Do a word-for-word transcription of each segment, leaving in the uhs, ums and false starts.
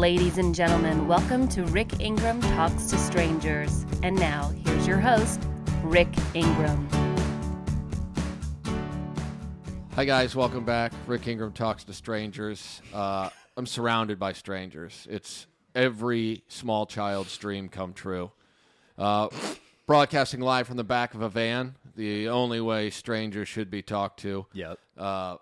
Ladies and gentlemen, welcome to Rick Ingram Talks to Strangers. And now, here's your host, Rick Ingram. Hi guys, welcome back. Rick Ingram Talks to Strangers. Uh, I'm surrounded by strangers. It's every small child's dream come true. Uh, broadcasting live from the back of a van, the only way strangers should be talked to. Yep. Uh,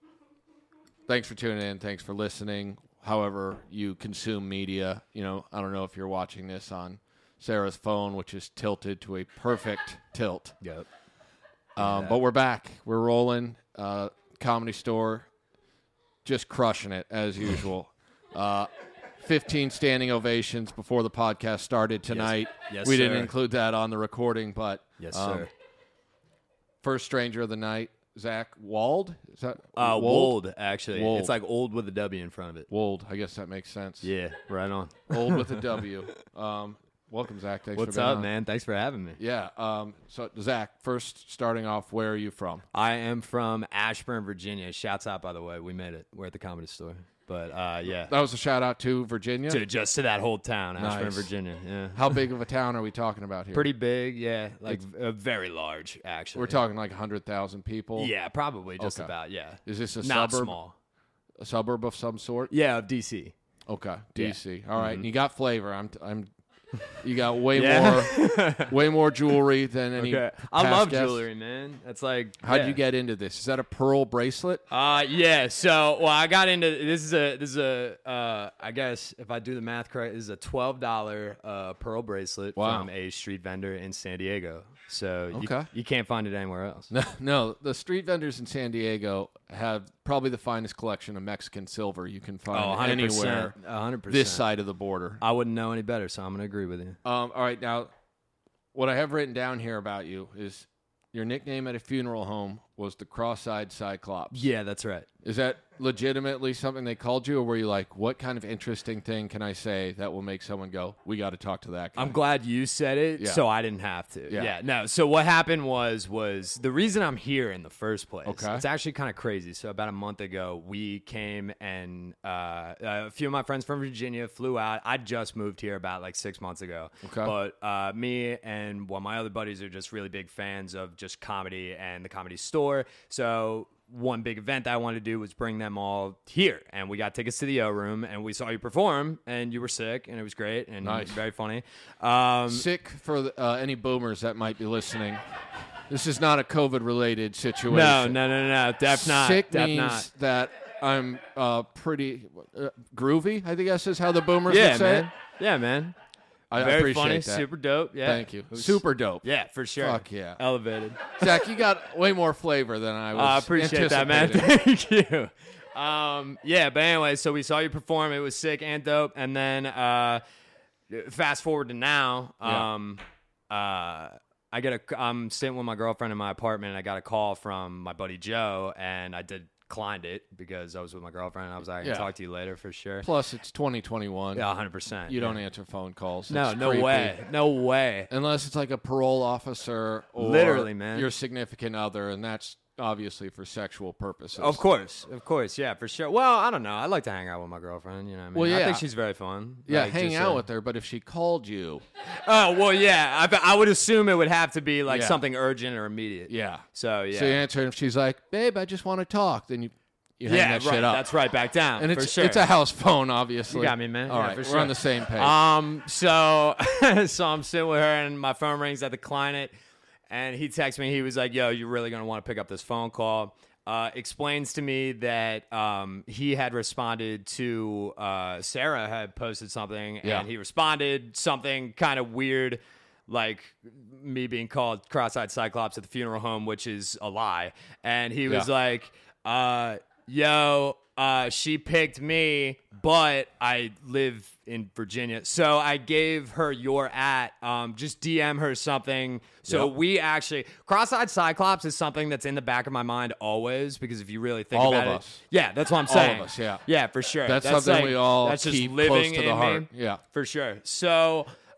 thanks for tuning in. Thanks for listening. However you consume media, you know, I don't know if you're watching this on Sarah's phone, which is tilted to a perfect tilt. Yep. Um, but we're back. We're rolling. Uh, Comedy Store, just crushing it as usual. Uh, fifteen standing ovations before the podcast started tonight. Yes, yes we sir. didn't include that on the recording, but Yes, um, sir. First stranger of the night, Zach Wald. Is that Uh, Wold, actually. Wold. It's like old with a W in front of it. Wold. I guess that makes sense. Yeah, right on. Old with a W. Um, welcome, Zach. Thanks What's for being up, on. man? Thanks for having me. Yeah. Um, so, Zach, first starting off, where are you from? I am from Ashburn, Virginia. Shouts out, by the way. We made it. We're at the Comedy Store. But, uh, yeah. That was a shout out to Virginia. To, just to that whole town, Ashburn, Nice. Virginia. Yeah. How big of a town are we talking about here? Pretty big, yeah. Like, uh, very large, actually. We're talking like one hundred thousand people. Yeah, probably. Just Okay. about, yeah. Is this a Not suburb? small. A suburb of some sort? Yeah, of D C. Okay, Yeah. D C. All right, Mhm. and you got flavor. I'm, I'm. You got way Yeah. more, way more jewelry than any. Okay. I past love guests. jewelry, man. That's like. How'd yeah. you get into this? Is that a pearl bracelet? Uh yeah, so well I got into this is a this is a uh I guess if I do the math correct, this is a twelve dollar uh pearl bracelet Wow. from a street vendor in San Diego. So you, Okay. you can't find it anywhere else. No, no. The street vendors in San Diego have probably the finest collection of Mexican silver you can find Oh, one hundred percent. anywhere one hundred percent. this side of the border. I wouldn't know any better, so I'm going to agree with you. Um, all right, now, what I have written down here about you is your nickname at a funeral home was the Cross-Eyed Cyclops. Yeah, that's right. Is that legitimately something they called you, or were you like, what kind of interesting thing can I say that will make someone go, we got to talk to that guy? I'm glad you said it, Yeah. so I didn't have to. Yeah. Yeah. no. So what happened was was the reason I'm here in the first place. Okay. It's actually kind of crazy. So about a month ago, we came and uh, a few of my friends from Virginia flew out. I just moved here about like six months ago. Okay. But uh, me and one of my other buddies are just really big fans of just comedy and the Comedy Store. So one big event that I wanted to do was bring them all here, and we got tickets to the O Room, and we saw you perform, and you were sick, and it was great and Nice. very funny. Um, Sick for the, uh, any boomers that might be listening. This is not a COVID-related situation. no, no, no, no, no, def not, Sick def means not. that I'm uh, pretty uh, groovy, I think that's just how the boomers Yeah, would say man. it. Yeah, man. I Very appreciate funny, that. super dope. Yeah, Thank you. It was- Super dope. Yeah, for sure. Fuck yeah. Elevated. Zach, you got way more flavor than I was I appreciate that, man. anticipating. Thank you. Um, yeah, but anyway, so we saw you perform. It was sick and dope. And then uh, fast forward to now, Yeah. um, uh, I get a. I'm sitting with my girlfriend in my apartment, and I got a call from my buddy Joe, and I did declined it because I was with my girlfriend, and I was like, I can Yeah. talk to you later for sure. Plus, it's twenty twenty-one. Yeah, one hundred percent. You yeah. don't answer phone calls. No, It's no creepy. way. No way. Unless it's like a parole officer or Literally, man. your significant other, and that's obviously for sexual purposes. Of course, of course, yeah, for sure. Well, I don't know. I like to hang out with my girlfriend. You know, what I mean, Well, I yeah. think she's very fun. Yeah, Like, hang just, out uh, with her, but if she called you, Oh well, yeah. I, I would assume it would have to be like Yeah. something urgent or immediate. yeah. So yeah, So you answer, and if she's like, babe, I just want to talk, then you, you hang yeah, that right. shit up. That's right. Back down. and for it's sure. it's a house phone, obviously. You got me, man. All Yeah, right, for we're sure. on the same page. Um. So so I'm sitting with her, and my phone rings. I decline it, and he texts me. He was like, "Yo, you're really gonna want to pick up this phone call." Uh, explains to me that um, he had responded to uh, Sarah had posted something, Yeah. and he responded something kind of weird, like me being called cross-eyed Cyclops at the funeral home, which is a lie. And he was Yeah. like, uh, "Yo, uh, she picked me, but I live in Virginia." So I gave her your at, um, just D M her something. So Yep. we actually, cross-eyed Cyclops is something that's in the back of my mind always, because if you really think All about of it, us. yeah, that's what I'm All saying. of us, yeah. Yeah, for sure. That's something like- we all that's just keep living close to in the me. heart. Yeah. For sure. So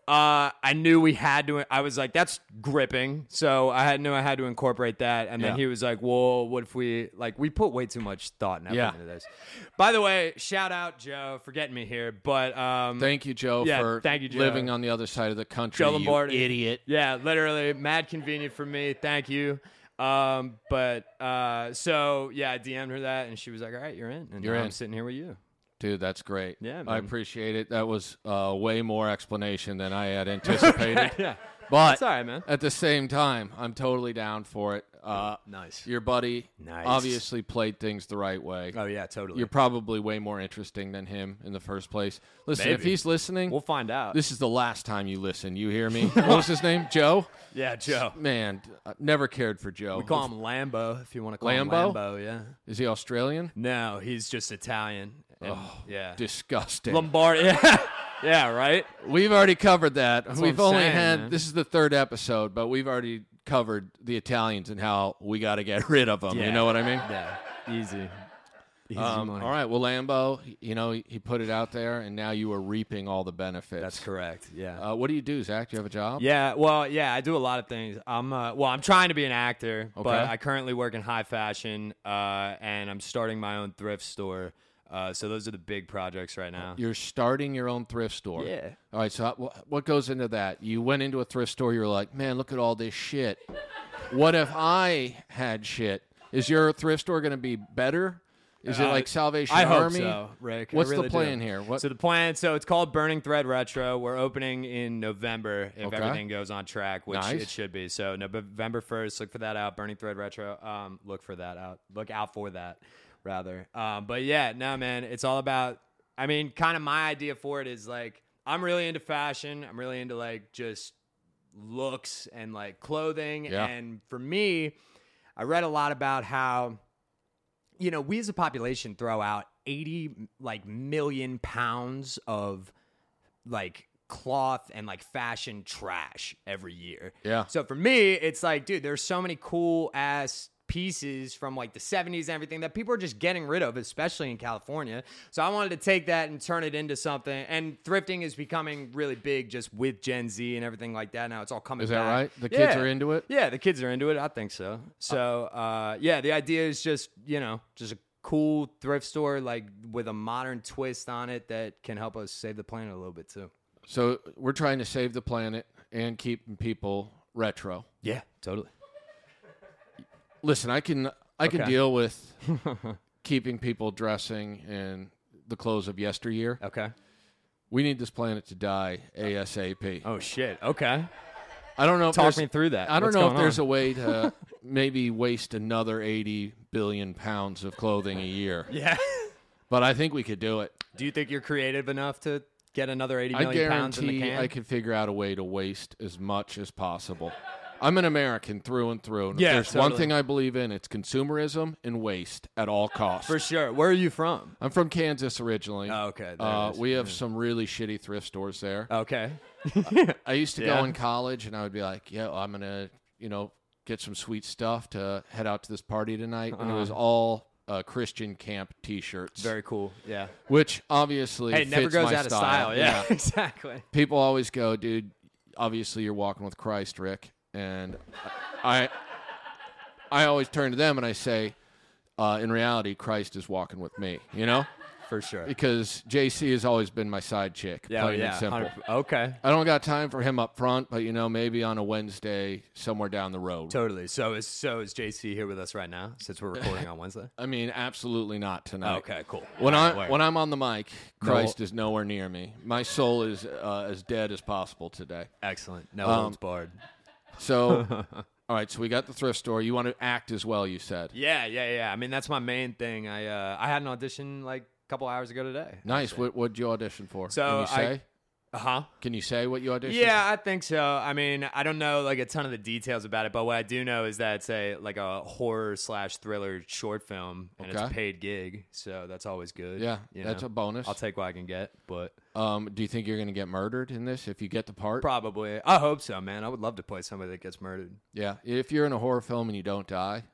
Uh, I knew we had to. I was like, that's gripping. So I had knew I had to incorporate that. And then Yeah. he was like, well, what if we like we put way too much thought and effort Yeah. into this. By the way, shout out Joe for getting me here. But um, Thank you, Joe, Yeah, for thank you, Joe. living on the other side of the country. Joe you Lombardi. idiot. Yeah, literally mad convenient for me. Thank you. Um, but uh, so yeah, I D M'd her that, and she was like, all right, you're in. And You're now in. I'm sitting here with you. Dude, that's great. Yeah, I man. appreciate it. That was uh, way more explanation than I had anticipated. Yeah. But That's all right, man. at the same time, I'm totally down for it. Uh, Nice. Your buddy Nice. obviously played things the right way. Oh yeah, totally. You're probably way more interesting than him in the first place. Listen, if Maybe. he's listening, We'll find out. this is the last time you listen. You hear me? What was his name? Joe? yeah, Joe. Man, I never cared for Joe. We call him Lambo if you want to call Lambo? him Lambo. Yeah. Is he Australian? No, he's just Italian. And, Oh, yeah. Disgusting. Lombardi. Yeah. yeah. Right. We've already covered that. what We've I'm only saying, had man. this is the third episode, but we've already covered the Italians and how we got to get rid of them. Yeah. You know what I mean? Yeah. Easy. Easy Um, money. all right. Well, Lambo, you know, he, he put it out there, and now you are reaping all the benefits. That's correct. Yeah. Uh, what do you do, Zach? Do you have a job? Yeah, well, yeah, I do a lot of things. I'm uh, well, I'm trying to be an actor, but Okay. I currently work in high fashion, uh, and I'm starting my own thrift store. Uh, so those are the big projects right now. You're starting your own thrift store. Yeah. All right. So wh- what goes into that? You went into a thrift store. You're like, man, look at all this shit. What if I had shit? Is your thrift store going to be better? Is it Uh, like Salvation I hope Army? so, Rick. I What's really the do. plan here? What? So the plan, so it's called Burning Thread Retro. We're opening in November if Okay. everything goes on track, which Nice. it should be. So November first, look for that out. Burning Thread Retro. Um, look for that out. Look out for that, rather. Um, but yeah, no, man, it's all about. I mean, kind of my idea for it is like I'm really into fashion. I'm really into like just looks and like clothing. Yeah. And for me, I read a lot about how, you know, we as a population throw out eighty like million pounds of like cloth and like fashion trash every year. Yeah. So for me, it's like, dude, there's so many cool ass pieces from like the seventies and everything that people are just getting rid of, especially in California. So I wanted to take that and turn it into something. And thrifting is becoming really big just with Gen Z and everything like that. Now it's all coming Is that back. right? The kids Yeah. are into it? Yeah, the kids are into it. I think so. So, uh, yeah, the idea is just, you know, just a cool thrift store, like with a modern twist on it that can help us save the planet a little bit too. So we're trying to save the planet and keep people retro. Yeah, totally. Listen, I can I can Okay. deal with keeping people dressing in the clothes of yesteryear. Okay. We need this planet to die ASAP. Oh, shit. Okay. I don't know if Talk there's, me through that. I don't What's know if going there's on? a way to maybe waste another eighty billion pounds of clothing a year, Yeah. but I think we could do it. Do you think you're creative enough to get another eighty I million pounds in the guarantee can? I can figure out a way to waste as much as possible. I'm an American through and through. And if Yeah, there's one totally. thing I believe in, it's consumerism and waste at all costs. For sure. Where are you from? I'm from Kansas originally. Oh, okay. There Uh, it is. we have some really shitty thrift stores there. Okay. I used to Yeah. go in college, and I would be like, "Yeah, I'm gonna, you know, get some sweet stuff to head out to this party tonight," and it was all uh, Christian camp T-shirts, Very cool. Yeah. which obviously Hey, it never fits goes my out of style. Yeah, Yeah. exactly. People always go, "Dude, obviously you're walking with Christ, Rick," and I, I always turn to them and I say, uh, "In reality, Christ is walking with me," you know. For sure. Because J C has always been my side chick, Yeah, oh, plain yeah. and simple. one hundred Okay. I don't got time for him up front, but you know, maybe on a Wednesday somewhere down the road. Totally. So is so is J C here with us right now since we're recording on Wednesday? I mean, absolutely not tonight. Okay, cool. When All right, I word. when I'm on the mic, Christ is nowhere near me. My soul is uh, as dead as possible today. Excellent. No Um, holds barred. So, all right. So we got the thrift store. You want to act as well? You said. Yeah, yeah, yeah. I mean, that's my main thing. I uh, I had an audition like a couple hours ago today. Nice. What what'd you audition for? So Can you I- say? Uh huh. Can you say what you auditioned? Yeah, I think so. I mean, I don't know like a ton of the details about it, but what I do know is that it's a like a horror slash thriller short film, and it's a Okay. paid gig, so that's always good. Yeah, you that's know? a bonus. I'll take what I can get, but Um, do you think you're going to get murdered in this if you get the part? probably. I hope so, man. I would love to play somebody that gets murdered. Yeah. If you're in a horror film and you don't die,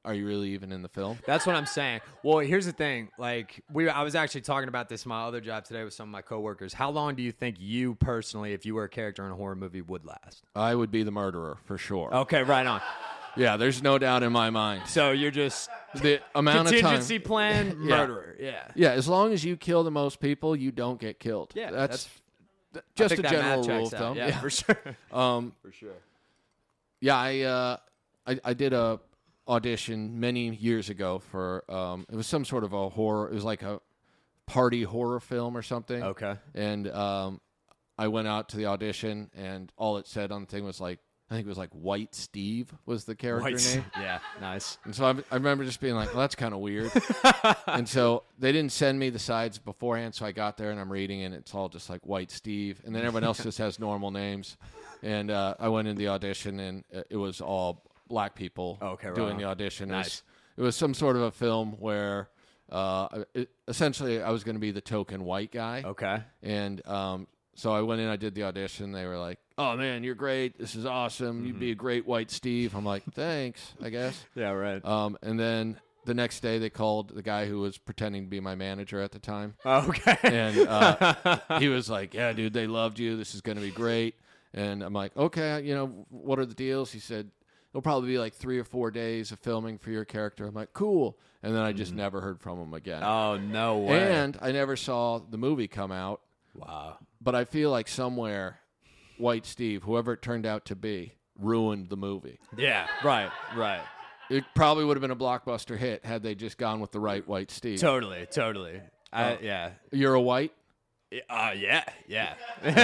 are you really even in the film? That's what I'm saying. Well, here's the thing. Like we, I was actually talking about this in my other job today with some of my coworkers. How long do you think you personally, if you were a character in a horror movie, would last? I would be the murderer for sure. Okay, right on. Yeah, there's no doubt in my mind. So you're just The amount of time. contingency plan Yeah. murderer. Yeah. Yeah, as long as you kill the most people, you don't get killed. Yeah, that's, that's- th- just I a think that general math rule checks of out. thumb. Yeah, for sure. Um, For sure. yeah, I, uh, I I did a audition many years ago for um, it was some sort of a horror. It was like a party horror film or something. Okay. And um, I went out to the audition, and all it said on the thing was like, I think it was like White Steve was the character White. name. Yeah, nice. And so I, I remember just being like, well, that's kind of weird. And so they didn't send me the sides beforehand, so I got there and I'm reading, and it's all just like White Steve. And then everyone else just has normal names. And uh, I went in the audition, and it was all black people Okay, right doing on. the audition. It Nice. was, it was some sort of a film where uh, it, essentially I was going to be the token white guy. Okay. And um, so I went in, I did the audition. They were like, oh, man, you're great. This is awesome. You'd be a great White Steve. I'm like, thanks, I guess. Yeah, right. Um, and then the next day they called the guy who was pretending to be my manager at the time. Okay. And uh, he was like, yeah, dude, they loved you. This is going to be great. And I'm like, okay, you know, what are the deals? He said, it'll probably be like three or four days of filming for your character. I'm like, cool. And then I just never heard from him again. Oh, no way. And I never saw the movie come out. Wow. But I feel like somewhere White Steve, whoever it turned out to be, ruined the movie. Yeah, right, right. It probably would have been a blockbuster hit had they just gone with the right White Steve. Totally, totally. I, yeah. You're a white? Uh, yeah, yeah.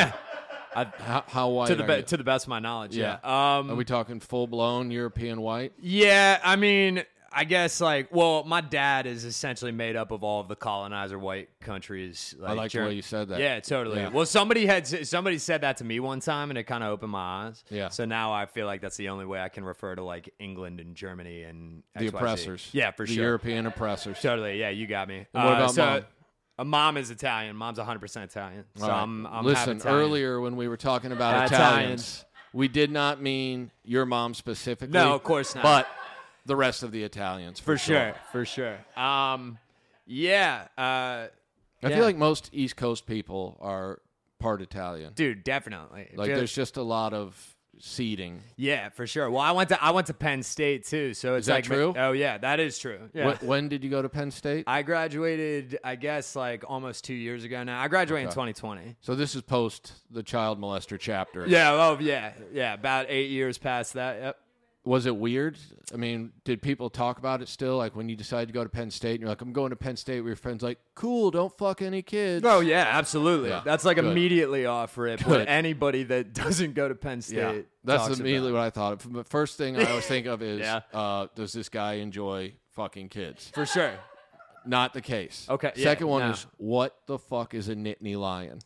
I, How, how white to the are be- you? to the best of my knowledge, yeah. Yeah. Um, Are we talking full-blown European white? yeah, I mean, I guess like, well, my dad is essentially made up of all of the colonizer white countries. Like, I like the Ger- way you said that. Yeah, totally. Yeah. Well, somebody had somebody said that to me one time, and it kind of opened my eyes. Yeah. So now I feel like that's the only way I can refer to like England and Germany and The X Y Z. oppressors. Yeah, for the sure. European oppressors. Totally. Yeah, you got me. And what Uh, about so, mom? Uh, mom is Italian. Mom's one hundred percent Italian. So All right. I'm, I'm half Listen, Italian. earlier when we were talking about Uh, Italians, Italians. we did not mean your mom specifically. No, of course not. But the rest of the Italians, for, For sure. For sure. Um, yeah. Uh, I yeah. feel like most East Coast people are part Italian. dude, definitely. Like, Feel- there's just a lot of seeding. yeah, for sure. Well, I went to I went to Penn State too, so it's that like true? Oh yeah, that is true. Yeah. Wh- when did you go to Penn State? I graduated, I guess, like almost two years ago now. I graduated in Okay. twenty twenty. So this is post the child molester chapter. Yeah. Oh yeah. Yeah. About eight years past that. Yep. Was it weird? I mean, did people talk about it still? Like when you decided to go to Penn State and you're like, I'm going to Penn State, with your friends like, cool, don't fuck any kids. Oh yeah, absolutely. Yeah, That's like good. immediately off rip. Good. What anybody that doesn't go to Penn State. Yeah, that's talks immediately about. what I thought of. The first thing I always think of is, Yeah. uh, does this guy enjoy fucking kids? For sure. Not the case. Okay, yeah, Second one no. is, what the fuck is a Nittany lion?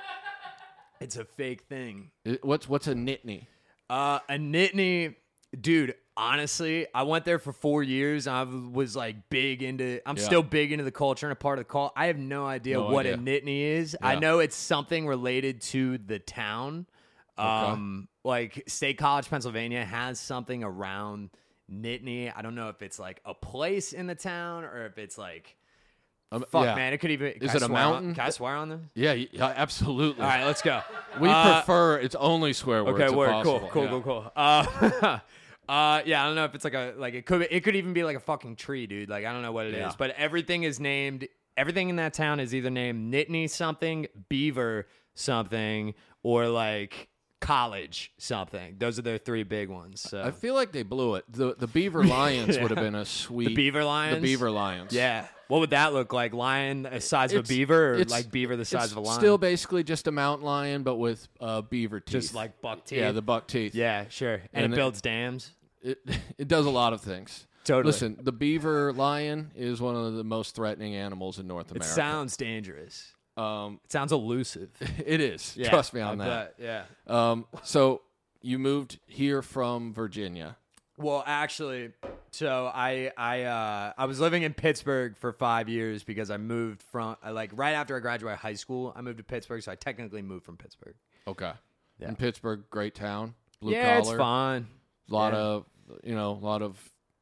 It's a fake thing. I- What's what's a Nittany? Uh, a Nittany, dude. Honestly, I went there for four years. I was like big into. I'm Yeah. still big into the culture and a part of the cult. I have no idea No what idea. a Nittany is. I Yeah. know it's something related to the town. Um, like State College, Pennsylvania has something around Nittany. I don't know if it's like a place in the town or if it's like. Um, Fuck, yeah. man, it could even. can Is I it a swear on- mountain? Can I swear on this? Yeah, y- yeah, absolutely. All right, let's go. We Uh, prefer it's only swear words. Okay, if word. Cool, possible. cool, Yeah. cool, cool. Uh, uh, yeah, I don't know if it's like a like it could it could even be like a fucking tree, dude. Like I don't know what it is, Yeah. but everything is named. Everything in that town is either named Nittany something, Beaver something, or like College something. Those are their three big ones. So I feel like they blew it. The the Beaver Lions would have been a sweet. the Beaver Lions. The Beaver Lions. Yeah. What would that look like? Lion the size of a It's- beaver, or it's- like beaver the size It's of a lion? still basically just a mountain lion, but with uh, beaver teeth. just like buck teeth. yeah, the buck teeth. yeah, sure. And, And it it- builds dams. It it does a lot of things. Totally. Listen, the beaver lion is one of the most threatening animals in North It America. sounds dangerous. um, It sounds elusive. it is. Yeah, Trust me on I that. bet, Yeah. Um, so you moved here from Virginia. Well, actually, so I I uh, I was living in Pittsburgh for five years because I moved from I, like right after I graduated high school. I moved to Pittsburgh, so I technically moved from Pittsburgh. Okay. Yeah. In Pittsburgh, great town. Blue yeah, collar. it's fun. A lot Yeah. of you know, a lot of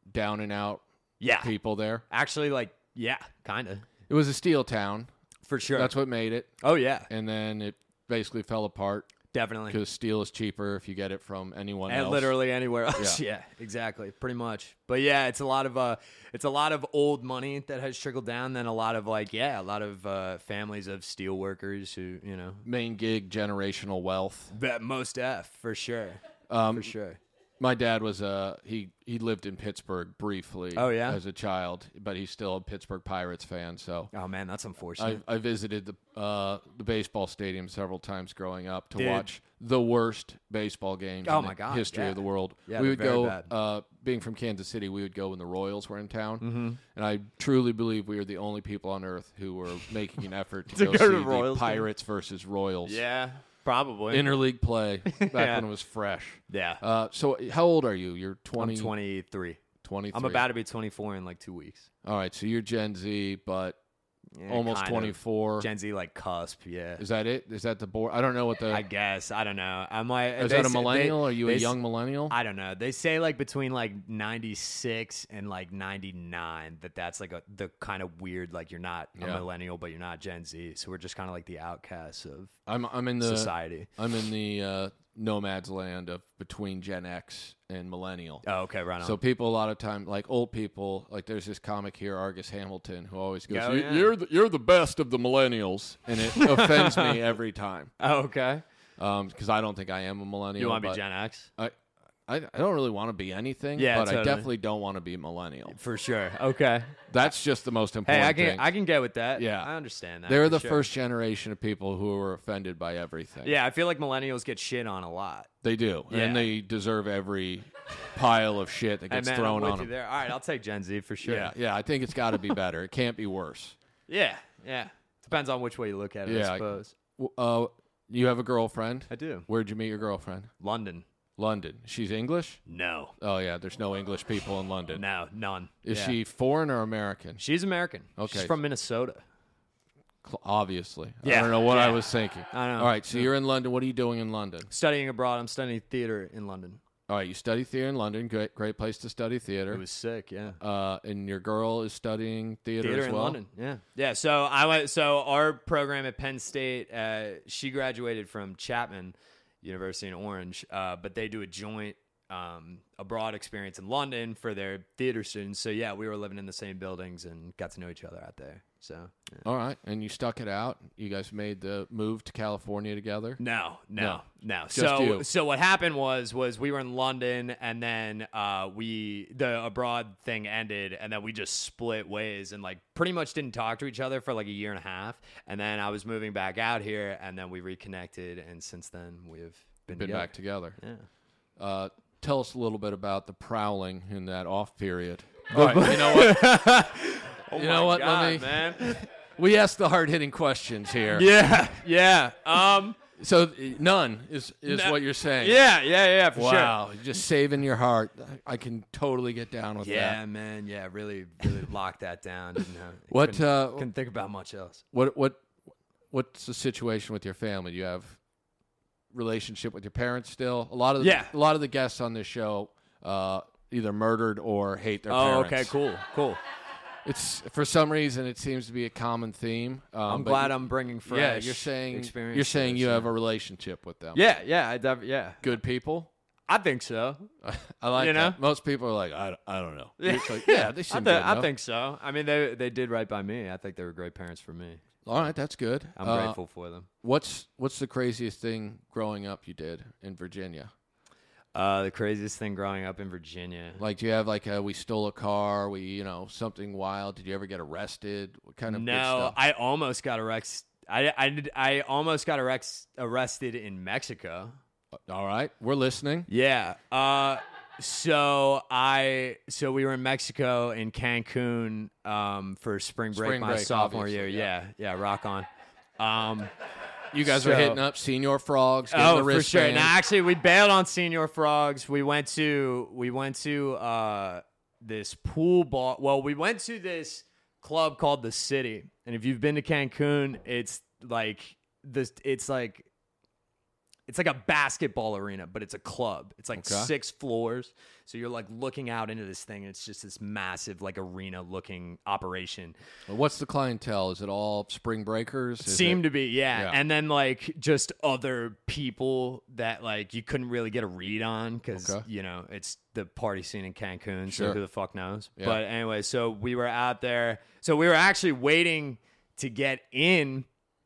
down and out Yeah. people there. Actually, like, yeah, kind of. It was a steel town. For sure. That's what made it. Oh, yeah. And then it basically fell apart Definitely. because steel is cheaper if you get it from anyone And else. literally anywhere else. Yeah. Yeah. exactly. Pretty much. But yeah, it's a lot of uh it's a lot of old money that has trickled down, then a lot of like, yeah, a lot of uh families of steel workers who, you know, Main gig, generational wealth. that most F for sure. Um, For sure. My dad was uh he he lived in Pittsburgh briefly. Oh, yeah? as a child, but he's still a Pittsburgh Pirates fan. So Oh man, that's unfortunate. I I visited the uh the baseball stadium several times growing up to Dude. watch the worst baseball games Oh, in my the God, history yeah. of the world. Yeah, we they're would very go bad. uh being from Kansas City, we would go when the Royals were in town, Mm-hmm. and I truly believe we were the only people on earth who were making an effort to, To go, go to see the the Royals game? Pirates versus Royals. yeah, probably. Interleague play back Yeah. when it was fresh. yeah. Uh, so how old are you? You're twenty. I'm twenty-three. twenty-three. I'm about to be twenty-four in like two weeks. All right, so you're Gen Z, but Yeah, almost kind of. twenty-four. Gen Z, like cusp, yeah. Is that it? Is that the board? I don't know what the. I guess. I don't know. I'm like, is they that a say- they- millennial? are you they a s- young millennial? I don't know. They say like between like ninety-six and like ninety-nine that that's like a the kind of weird, like you're not a Yeah. millennial but you're not Gen Z, so we're just kind of like the outcasts of I'm I'm in the society. I'm in the uh, nomad's land of between Gen X and millennial. Oh, okay, right on. So people a lot of time, like old people, like there's this comic here, Argus Hamilton, who always goes, Oh, "You- yeah. "You're the, you're the best of the millennials," and it offends me every time oh, okay. because I don't think I am a millennial. You want to but be Gen X? I, I I don't really want to be anything, Yeah, but I totally. definitely don't want to be millennial. For sure. Okay. That's just the most important Hey, I can thing. I can get with that. Yeah. I understand that. They're for the sure. first generation of people who were offended by everything. Yeah, I feel like millennials get shit on a lot. They do, Yeah. and they deserve every pile of shit that Hey, gets man, thrown I'm with on you them. there. All right, I'll take Gen Z for sure. Yeah, yeah. I think it's got to be better. It can't be worse. Yeah, yeah. Depends on which way you look at it, Yeah, I I- suppose. W- Uh, you have a girlfriend? I do. Where'd you meet your girlfriend? London. London. She's English? No. Oh yeah, there's no English people in London. No, none. Is Yeah. she foreign or American? She's American. Okay. She's from Minnesota. Cl- Obviously. I Yeah, don't know what I yeah. was thinking. I know. All right, so you're in London. What are you doing in London? Studying abroad. I'm studying theater in London. All right, you study theater in London. Great, great place to study theater. It was sick, yeah. uh, and your girl is studying theater, Theater as in well. London, yeah, yeah. So I went. So our program at Penn State, uh, she graduated from Chapman University in Orange, uh, but they do a joint um, abroad experience in London for their theater students. So yeah, we were living in the same buildings and got to know each other out there. So yeah. All right, and you stuck it out. You guys made the move to California together. No, no, no. Just So, you. so what happened was, was we were in London, and then uh, we the abroad thing ended, and then we just split ways, and like pretty much didn't talk to each other for like a year and a half. And then I was moving back out here, and then we reconnected, and since then we've been, Been together. back together. Yeah. Uh, tell us a little bit about the prowling in that off period. All right, you know what? Oh You my know what, God, let me- man. We ask the hard hitting questions here. yeah, yeah. Um, So uh, none is is No- what you're saying. yeah, yeah, yeah, for sure. Wow, you're just saving your heart. I I can totally get down with Yeah, that. man. Yeah, really, really locked that down. Didn't know. What Couldn't, uh, couldn't think about much else. what what what's the situation with your family? Do you have relationship with your parents still? A lot of the, Yeah. a lot of the guests on this show uh, either murdered or hate their Oh, parents. okay, cool, cool. It's for some reason it seems to be a common theme. Um, I'm but glad you- I'm bringing fresh. Yeah, you're saying experience you're to saying this, you yeah. have a relationship with them. Yeah, yeah, I def- yeah. Good people. I think so. I like You know? that. Most people are like, I, I don't know. Yeah, It's like, yeah, they I, seem thi- good I enough. think so. I mean, they they did right by me. I think they were great parents for me. All right, that's good. I'm Uh, grateful for them. What's what's the craziest thing growing up you did in Virginia? Uh, the craziest thing growing up in Virginia. Like, do you have like a, we stole a car, we you know something wild? Did you ever get arrested? What kind of good No, stuff? I almost got arrested. I, I, did, I almost got arrex- arrested in Mexico. All right, we're listening. Yeah. Uh, so I so we were in Mexico in Cancun um, for spring break Spring my break, sophomore year. obviously, Yeah. yeah, rock on. Um, You guys So- were hitting up Senior Frogs. getting oh, the for sure. wristbands. Now, actually, we bailed on Senior Frogs. We went to we went to uh, this pool ball. Well, we went to this club called the City, and if you've been to Cancun, it's like this. It's like it's like a basketball arena, but it's a club. It's like Okay. six floors. So you're like looking out into this thing, and it's just this massive like arena looking operation. Well, what's the clientele? Is it all spring breakers? Is Seemed it- to be, yeah. Yeah. And then like just other people that like you couldn't really get a read on because Okay. you know it's the party scene in Cancun, Sure. so who the fuck knows? Yeah. But anyway, so we were out there. So we were actually waiting to get in,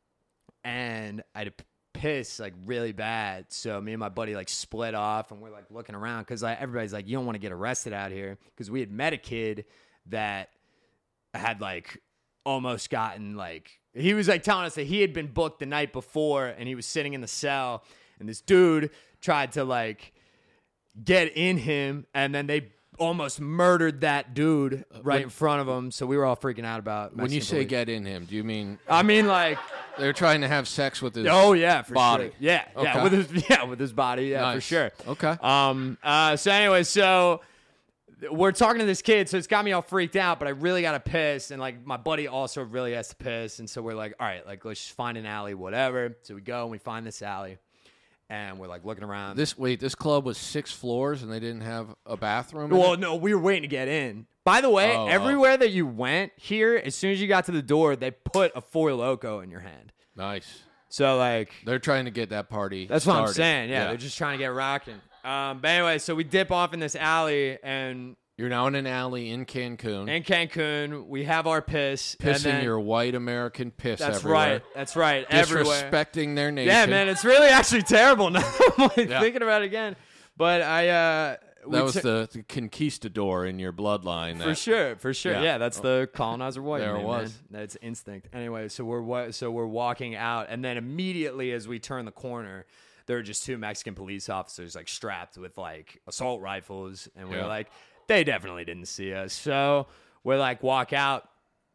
and I had to piss like really bad. So me and my buddy like split off, and we're like looking around because like everybody's like, you don't want to get arrested out here, because we had met a kid that had like almost gotten like, he was like telling us that he had been booked the night before, and he was sitting in the cell, and this dude tried to like get in him, and then they almost murdered that dude right in front of him. So we were all freaking out about When you Mexican say police. get in him, do you mean I mean like, they're trying to have sex with his oh yeah, for body? sure. Yeah, Okay. yeah, with his yeah with his body, yeah, for Nice. sure. Okay. Um. Uh. So anyway, so we're talking to this kid, so it's got me all freaked out. But I really got to piss, and like my buddy also really has to piss, and so we're like, all right, like let's just find an alley, whatever. So we go and we find this alley, and we're like looking around. This wait, this club was six floors and they didn't have a bathroom. in Well, it? no, we were waiting to get in. By the way, Oh, everywhere that you went here, as soon as you got to the door, they put a Four Loko in your hand. Nice. So like, They're trying to get that party. that's what I'm started. saying. Yeah, they're just trying to get rocking. Um, but anyway, so we dip off in this alley, and You're now in an alley in Cancun, in Cancun, we have our piss. and pissing then, your white American piss That's everywhere. right. That's right. Everywhere. Disrespecting their nation. Yeah, man, it's really actually terrible now. I'm like Yeah. thinking about it again. But I, uh, we That was t- the, the conquistador in your bloodline. For that- sure, for sure. Yeah. Yeah, that's the colonizer white There it man, was. man. That's instinct. Anyway, so we're wa- so we're walking out, and then immediately as we turn the corner, there are just two Mexican police officers like strapped with like assault rifles, and we're Yeah. like, they definitely didn't see us. So we're like walk out,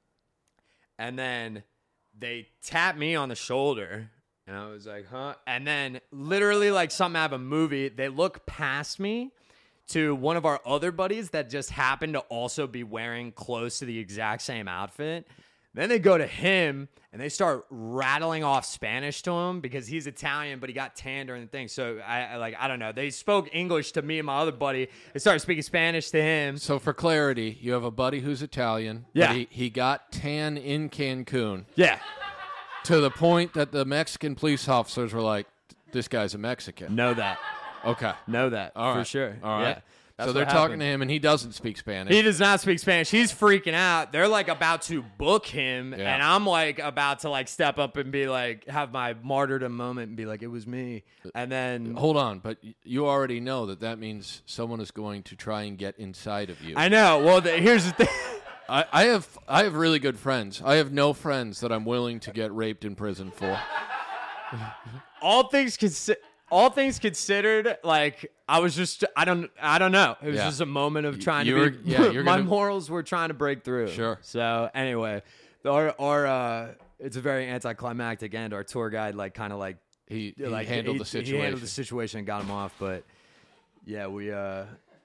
and then they tap me on the shoulder. And I was like, huh? And then literally like something out of a movie, they look past me to one of our other buddies that just happened to also be wearing close to the exact same outfit. Then they go to him and they start rattling off Spanish to him because he's Italian, but he got tanned during the thing. So I, I like, I don't know. They spoke English to me and my other buddy. They started speaking Spanish to him. So for clarity, you have a buddy who's Italian. Yeah. But he, he got tan in Cancun Yeah. to the point that the Mexican police officers were like, this guy's a Mexican. Know that. Okay. Know that. All right. For sure. All right. Yeah. That's So they're what talking happened. to him, and he doesn't speak Spanish. He does not speak Spanish. He's freaking out. They're like about to book him, Yeah. and I'm like about to like step up and be like, have my martyrdom moment and be like, it was me. And then Hold on, but y- you already know that that means someone is going to try and get inside of you. I know. Well, the, here's the thing. I, I have I have really good friends. I have no friends that I'm willing to get raped in prison for. all things consi- all things considered, like I was just I don't I don't know. It was Yeah. just a moment of trying you to were- be. yeah, you're my gonna- morals were trying to break through. Sure. So anyway, our our uh, it's a very anticlimactic end. Our tour guide like kind of like He, he like handled he, the situation. He handled the situation and got him off. But yeah, we uh.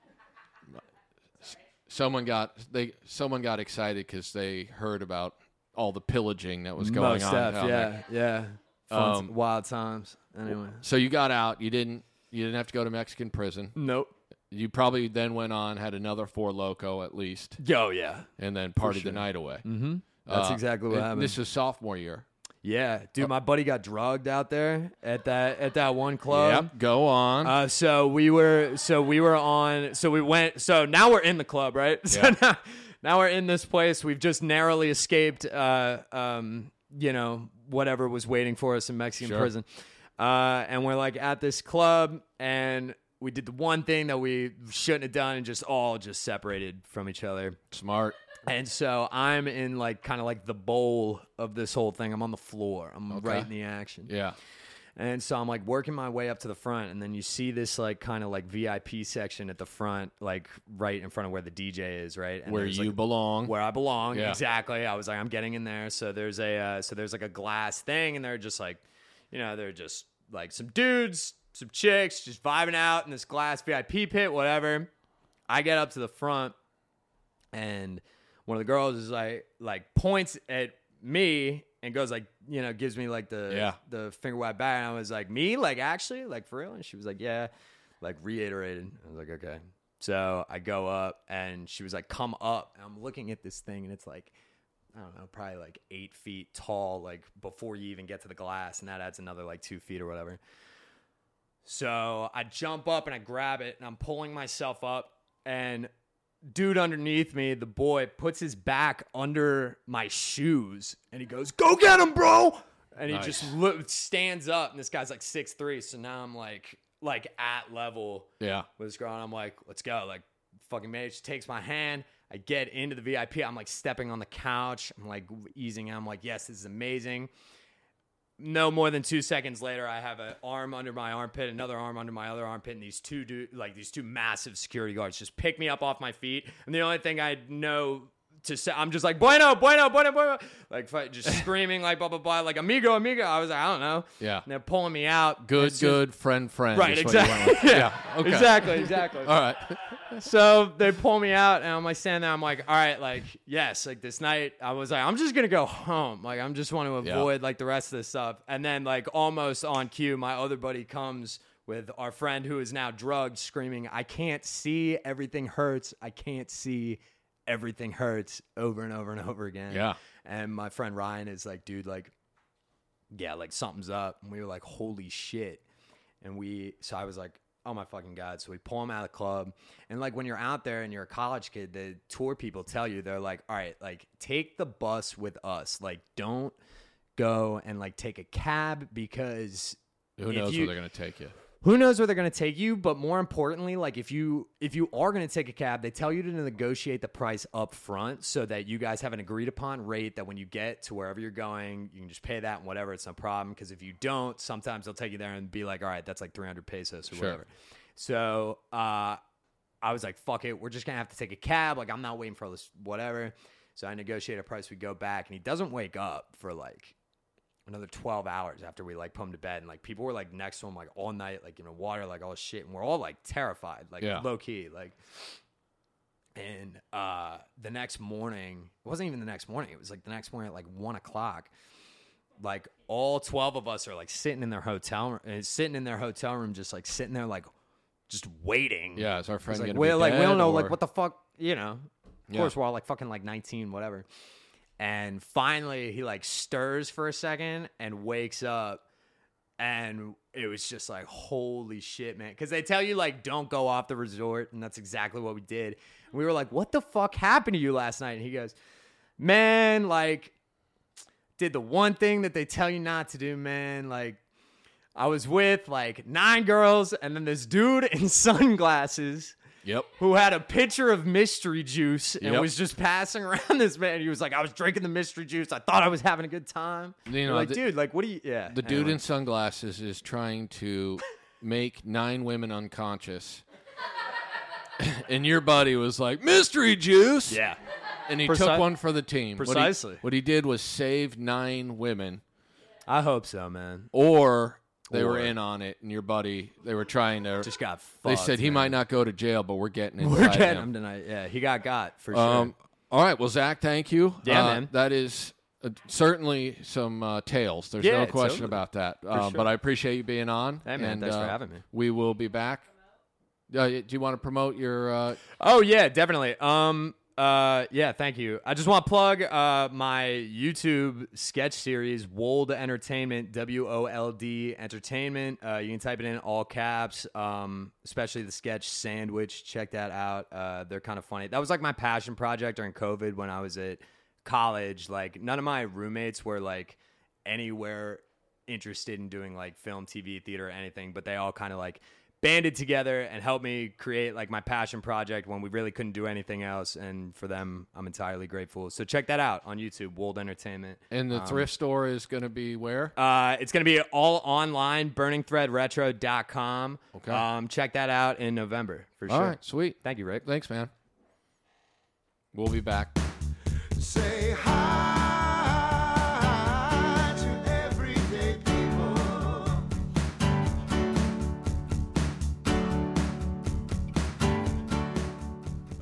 Someone got they someone got excited because they heard about all the pillaging that was going Most on. stuff, down yeah, there. yeah. Fun, Um, wild times. Anyway, So you got out. You didn't you didn't have to go to Mexican prison. nope. You probably then went on, had another Four Loko at least, Yo, yeah, and then partied sure. the night away. mm-hmm. That's exactly what and happened. This is sophomore year. Yeah, dude, my buddy got drugged out there at that at that one club. Yep. Go on. Uh, so we were, so we were on, so we went, so now we're in the club, right? So Yeah. now, now we're in this place. We've just narrowly escaped, uh, um, you know, whatever was waiting for us in Mexican Sure. prison. Uh, and we're like at this club, and we did the one thing that we shouldn't have done, and just all just separated from each other. Smart. And so I'm in like kind of like the bowl of this whole thing. I'm on the floor. I'm Okay. right in the action. Yeah. And so I'm like working my way up to the front, and then you see this like kind of like V I P section at the front, like right in front of where the D J is, right? And Where there's, you like, belong. where I belong, Yeah. exactly. I was like, I'm getting in there. So there's a uh, so there's like a glass thing, and they're just like, you know, they're just like some dudes, some chicks, just vibing out in this glass V I P pit, whatever. I get up to the front, and one of the girls is like like points at me and goes like, you know, gives me like the Yeah. the finger wag back. And I was like, me? Like, actually? Like, for real? And she was like, yeah. Like, reiterated. I was like, okay. So I go up, and she was like, come up. And I'm looking at this thing, and it's like, I don't know, probably like eight feet tall, like before you even get to the glass, and that adds another like two feet or whatever. So I jump up and I grab it, and I'm pulling myself up, and dude underneath me, the boy, puts his back under my shoes, and he goes, go get him, bro! And he Nice. just lo- stands up, and this guy's like six three, so now I'm like, like at level Yeah. with this girl, and I'm like, let's go. Like, fucking mate, she takes my hand. I get into the V I P. I'm like stepping on the couch. I'm like easing out. I'm like, yes, this is amazing. No more than two seconds later, I have an arm under my armpit, another arm under my other armpit, and these two dude, like these two massive security guards just pick me up off my feet. And the only thing I know to say, I'm just like, bueno, bueno, bueno, bueno. Like, fi- just screaming, like, blah, blah, blah. Like, amigo, amigo. I was like, I don't know. Yeah. And they're pulling me out. Good, As soon- good, friend, friend. Right, is what you exactly. went with. yeah. Yeah. Okay. Exactly, exactly. All right. So they pull me out, and I'm like standing there. I'm like, all right, like, yes, like this night, I was like, I'm just gonna go home. Like, I'm just want to Yeah. avoid like the rest of this stuff. And then, like, almost on cue, my other buddy comes with our friend who is now drugged, screaming, "I can't see, everything hurts. I can't see, everything hurts," over and over and over again. Yeah. And my friend Ryan is like, dude, like, yeah, like something's up. And we were like, holy shit. And we, so I was like, oh my fucking God. So we pull him out of the club. And like when you're out there and you're a college kid, the tour people tell you, they're like, all right, like take the bus with us. Like don't go and like take a cab because Who if knows you- where they're going to take you? who knows where they're going to take you, but more importantly, like if you if you are going to take a cab, they tell you to negotiate the price up front so that you guys have an agreed upon rate that when you get to wherever you're going, you can just pay that and whatever, it's no problem. Because if you don't, sometimes they'll take you there and be like, all right, that's like three hundred pesos or Sure. whatever. So uh, I was like, fuck it, we're just going to have to take a cab. Like I'm not waiting for all this whatever. So I negotiate a price, we go back, and he doesn't wake up for like another twelve hours after we like put him to bed, and like people were like next to him like all night, like you know water, like all this shit, and we're all like terrified, like Yeah. low key, like. And uh the next morning, it wasn't even the next morning, it was like the next morning at like one o'clock, like all twelve of us are like sitting in their hotel room, uh, sitting in their hotel room, just like sitting there like just waiting. Yeah, is our friend It's like, going to we be like we dead, don't know or- like what the fuck, you know. Of Yeah. course, we're all like fucking like nineteen, whatever. And finally, he like stirs for a second and wakes up, and it was just like, holy shit, man! Because they tell you like don't go off the resort, and that's exactly what we did. And we were like, what the fuck happened to you last night? And he goes, man, like did the one thing that they tell you not to do, man. Like I was with like nine girls, and then this dude in sunglasses Yep. who had a pitcher of mystery juice and Yep. was just passing around this man. He was like, I was drinking the mystery juice. I thought I was having a good time. You You're know, like, the- dude, like, what do you, yeah. The dude Anyway. in sunglasses is trying to make nine women unconscious. And your buddy was like, mystery juice. Yeah. And he Preci- took one for the team. What he- Precisely. What he, did was save nine women, I hope so, man. or they were Or- in on it, and your buddy, they were trying to. Just got fucked. they said he man. might not go to jail, but we're getting inside We're getting him. him tonight. Yeah, he got got for Um, sure. all right. Well, Zach, thank you. Yeah, Uh, man. That is uh, certainly some uh, tales. There's Yeah, no question totally. about that. Uh, sure. But I appreciate you being on. Hey, man, and, thanks for uh, having me. We will be back. Uh, do you want to promote your? Uh, Oh yeah, definitely. Um, uh, yeah, thank you. I just want to plug uh my YouTube sketch series, Wold Entertainment, W O L D Entertainment. Uh, you can type it in all caps. Um, especially the sketch Sandwich. Check that out. Uh, they're kind of funny. That was like my passion project during COVID when I was at college. Like none of my roommates were like anywhere interested in doing like film, T V, theater, or anything, but they all kind of like banded together and helped me create like my passion project when we really couldn't do anything else. And for them, I'm entirely grateful. So check that out on YouTube, Wold Entertainment. and the Um, thrift store is going to be where? Uh, it's going to be all online, burning thread retro dot com. Okay. Um, check that out in November for All sure. right, sweet. Thank you, Rick. Thanks, man. We'll be back. Say hi to everyday people.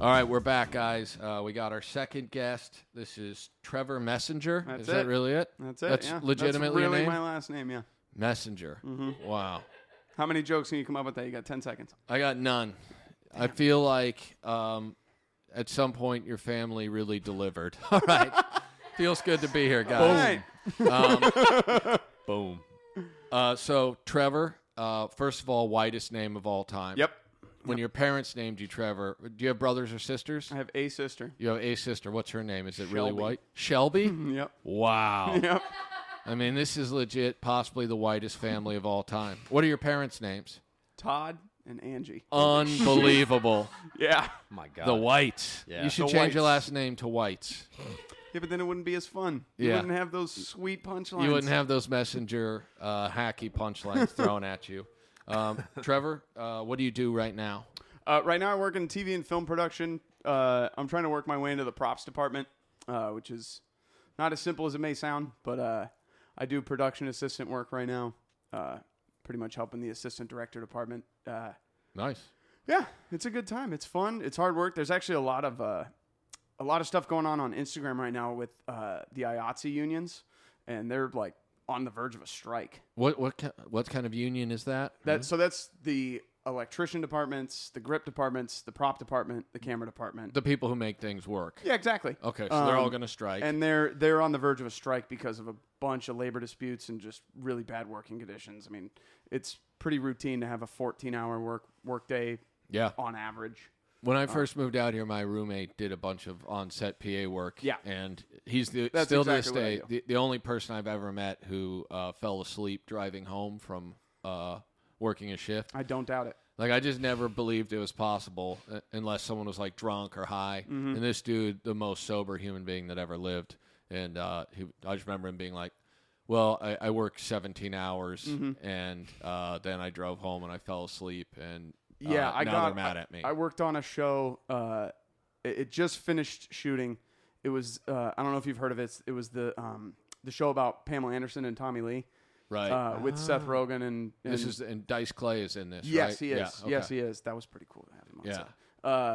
All right, we're back, guys. Uh, we got our second guest. This is Trevor Messenger. That's is it. that really it? That's it. That's yeah. legitimately That's really your name? my last name. Yeah. Messenger. Mm-hmm. Wow. How many jokes can you come up with that? You got ten seconds. I got none. I feel like um, at some point your family really delivered. All right. Feels good to be here, guys. All right. Um, Boom. uh, so, Trevor, uh, first of all, whitest name of all time. Yep. When your parents named you Trevor, do you have brothers or sisters? I have a sister. You have a sister. What's her name? Is it really Shelby. white? Shelby? Yep. Wow. Yep. I mean, this is legit possibly the whitest family of all time. What are your parents' names? Todd and Angie. Unbelievable. Yeah. Oh my God. The Whites. Yeah. You should The change your Whites. last name to Whites. Yeah, but then it wouldn't be as fun. You Yeah. wouldn't have those sweet punchlines. You wouldn't have those messenger uh, hacky punchlines thrown at you. Um, Trevor, uh, what do you do right now? Uh, right now, I work in T V and film production. Uh, I'm trying to work my way into the props department, uh, which is not as simple as it may sound, but uh, I do production assistant work right now, uh, pretty much helping the assistant director department. Uh, Nice. yeah, it's a good time. It's fun. It's hard work. There's actually a lot of uh, a lot of stuff going on on Instagram right now with uh, the I A T S E unions, and they're like on the verge of a strike. What what ki- what kind of union is that? That so that's the electrician departments, the grip departments, the prop department, the camera department. The people who make things work. Yeah, exactly. Okay, so they're all Um, going to strike. And they're they're on the verge of a strike because of a bunch of labor disputes and just really bad working conditions. I mean, it's pretty routine to have a fourteen-hour work work day yeah. on average. When I first moved out here, my roommate did a bunch of on-set P A work. Yeah. And he's the That's still to exactly what I this do. day the, the only person I've ever met who uh, fell asleep driving home from uh, working a shift. I don't doubt it. Like, I just never believed it was possible uh, unless someone was, like, drunk or high. Mm-hmm. And this dude, the most sober human being that ever lived. And uh, he, I just remember him being like, well, I, I worked seventeen hours, Mm-hmm. and uh, then I drove home and I fell asleep, and uh, Yeah, I now got. they're mad I, at me. I worked on a show. Uh, it, it just finished shooting. It was. Uh, I don't know if you've heard of it. It was the um, the show about Pamela Anderson and Tommy Lee right. uh, with Seth Rogen and, and this is, and Dice Clay is in this, yes, right? he is. Yeah, Yes, okay. he is. That was pretty cool to have him on Yeah. set. Uh,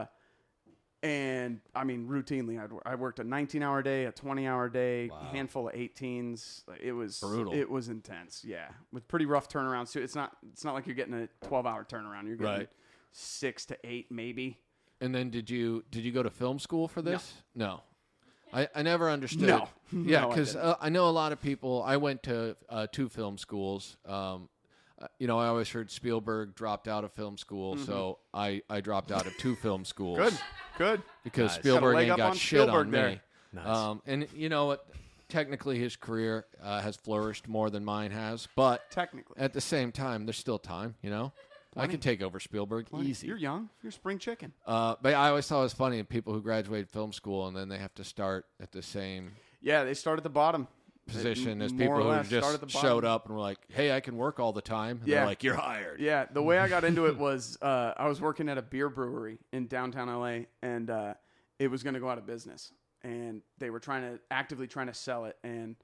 and I mean, routinely, I'd, wor- I worked a nineteen-hour day, a twenty-hour day, Wow. handful of eighteens. Like, It was Brutal. It was intense. Yeah, with pretty rough turnarounds too. It's not. It's not like you're getting a twelve-hour turnaround. You're getting Right. six to eight, maybe. And then did you did you go to film school for this? No. I, I never understood. No. Yeah, No, I because didn't. uh, I know a lot of people. I went to uh, two film schools. Um, uh, you know, I always heard Spielberg dropped out of film school, so I, I dropped out of two film schools. Mm-hmm. Good, good. Because Nice. Spielberg Got a leg ain't up got on shit Spielberg on there. me. Nice. Um, and you know what? Technically, his career uh, has flourished more than mine has, but Technically, at the same time, there's still time. You know, I Plenty. can take over Spielberg easy. You're young. You're spring chicken. Uh, but I always thought it was funny people who graduated film school and then they have to start at the same Yeah, they start at the bottom. position They as more people or who less start just at the bottom. showed up and were like, "Hey, I can work all the time." And Yeah. they're like, "You're hired." Yeah, the way I got into it was uh, I was working at a beer brewery in downtown L A, and uh, it was going to go out of business, and they were trying to actively trying to sell it, and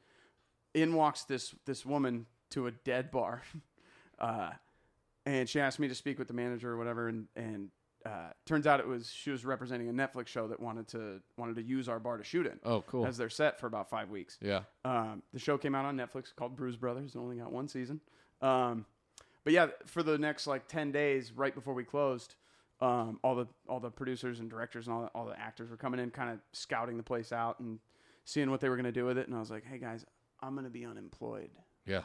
in walks this this woman to a dead bar, uh, and she asked me to speak with the manager or whatever, and and uh, turns out it was she was representing a Netflix show that wanted to wanted to use our bar to shoot in Oh, cool. as their set for about five weeks. Yeah. Um, the show came out on Netflix called Bruise Brothers and only got one season. Um, but yeah, for the next like ten days, right before we closed, um, all the all the producers and directors and all the, all the actors were coming in, kind of scouting the place out and seeing what they were going to do with it. And I was like, "Hey guys, I'm going to be unemployed. Yeah.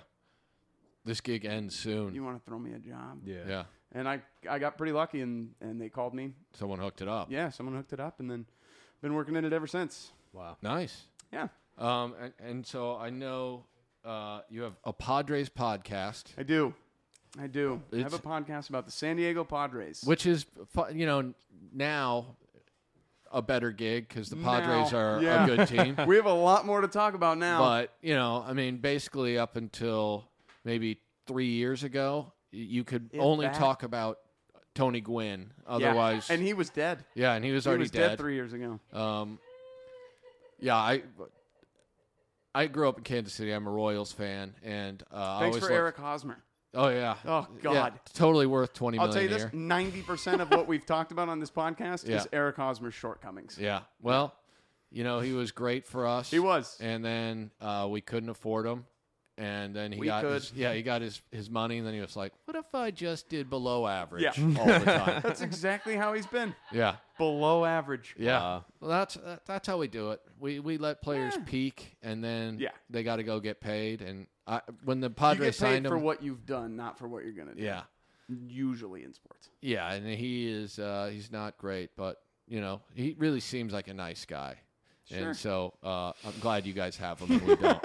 This gig ends soon. You want to throw me a job?" Yeah. yeah. And I I got pretty lucky, and and they called me. Someone hooked it up. Yeah, someone hooked it up, and then been working in it ever since. Wow. Nice. Yeah, Um, and, and so I know uh, you have a Padres podcast, I do. I do. I have a It's- podcast about the San Diego Padres. which is, fu- you know, now a better gig because the Padres Now, are yeah. a good team. We have a lot more to talk about now. But, you know, I mean, basically up until maybe three years ago, y- you could If only that. talk about Tony Gwynn. Yeah, Otherwise, and he was dead. yeah, and he was He already was dead. three years ago. Um, yeah, I I grew up in Kansas City. I'm a Royals fan, and uh, I Thanks always for loved- Eric Hosmer. Oh yeah. Oh, Yeah, God. totally worth twenty I'll million tell you a this: year. ninety percent of what we've talked about on this podcast Yeah. is Eric Hosmer's shortcomings. Yeah. Well, you know, he was great for us. He was. And then uh, we couldn't afford him. And then he We got could. his, yeah, he got his, his money, and then he was like, "What if I just did below average Yeah. all the time?" That's exactly how he's been. Yeah, Below average. yeah. Uh, well, that's that, that's how we do it. We we let players Yeah. peak, and then Yeah. they got to go get paid. And I, when the You Padres get paid signed for him, what you've done, not for what you're gonna do. yeah, Usually in sports. yeah, and he is uh, he's not great, but you know he really seems like a nice guy. Sure. And so uh, I'm glad you guys have him and we don't.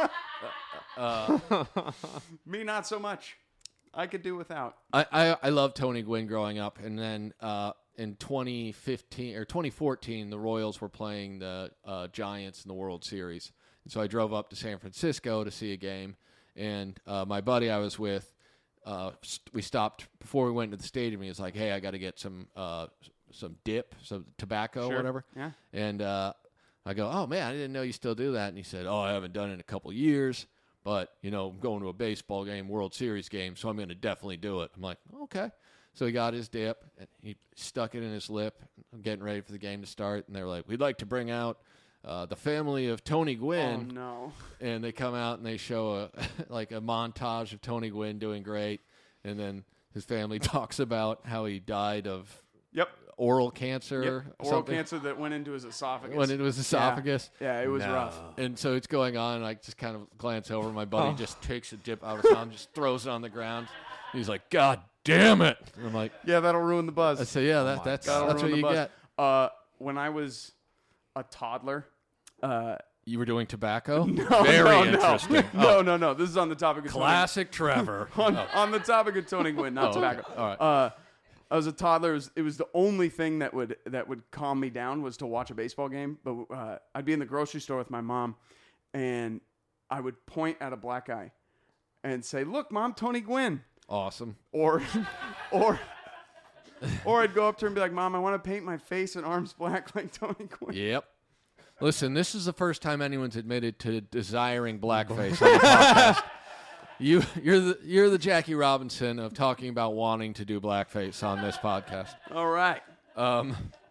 uh, Me, not so much. I could do without. I, I, I love Tony Gwynn growing up, and then uh, in twenty fifteen or twenty fourteen, the Royals were playing the uh, Giants in the World Series, and so I drove up to San Francisco to see a game, and uh, my buddy I was with, uh, st- we stopped before we went to the stadium. He was like, "Hey, I got to get some uh, some dip, some tobacco, Sure. whatever," Yeah. and uh, I go, "Oh man, I didn't know you still do that," and he said, "Oh, I haven't done it in a couple years." But, you know, I'm going to a baseball game, World Series game, so I'm going to definitely do it. I'm like, okay. So he got his dip, and he stuck it in his lip. I'm getting ready for the game to start, and they were like, "We'd like to bring out uh, the family of Tony Gwynn." Oh no. And they come out, and they show a like a montage of Tony Gwynn doing great. And then his family talks about how he died of Yep. oral cancer. Yep. or Oral something. cancer that went into his esophagus. When it was esophagus. Yeah, yeah it was No. rough. And so it's going on, and I just kind of glance over. My buddy just takes a dip out of his mouth, just throws it on the ground. He's like, "God damn it!" And I'm like, Yeah, that'll ruin the buzz. I say, "Yeah, that, my that's That'll that's ruin what the you buzz. get." Uh, when I was a toddler, uh, You were doing tobacco. no, Very no, interesting. No, Oh, no, no. This is on the topic of Tony- classic Trevor. on, on the topic of Tony Gwynn, not Oh, okay. tobacco. All right. Uh, I was a toddler. It was, it was the only thing that would that would calm me down was to watch a baseball game. But uh, I'd be in the grocery store with my mom, and I would point at a black guy and say, "Look, Mom, Tony Gwynn." Awesome. Or, or, or I'd go up to her and be like, "Mom, I want to paint my face and arms black like Tony Gwynn." Yep. Listen, this is the first time anyone's admitted to desiring blackface on the podcast. You, you're the you're the Jackie Robinson of talking about wanting to do blackface on this podcast. All right. Um,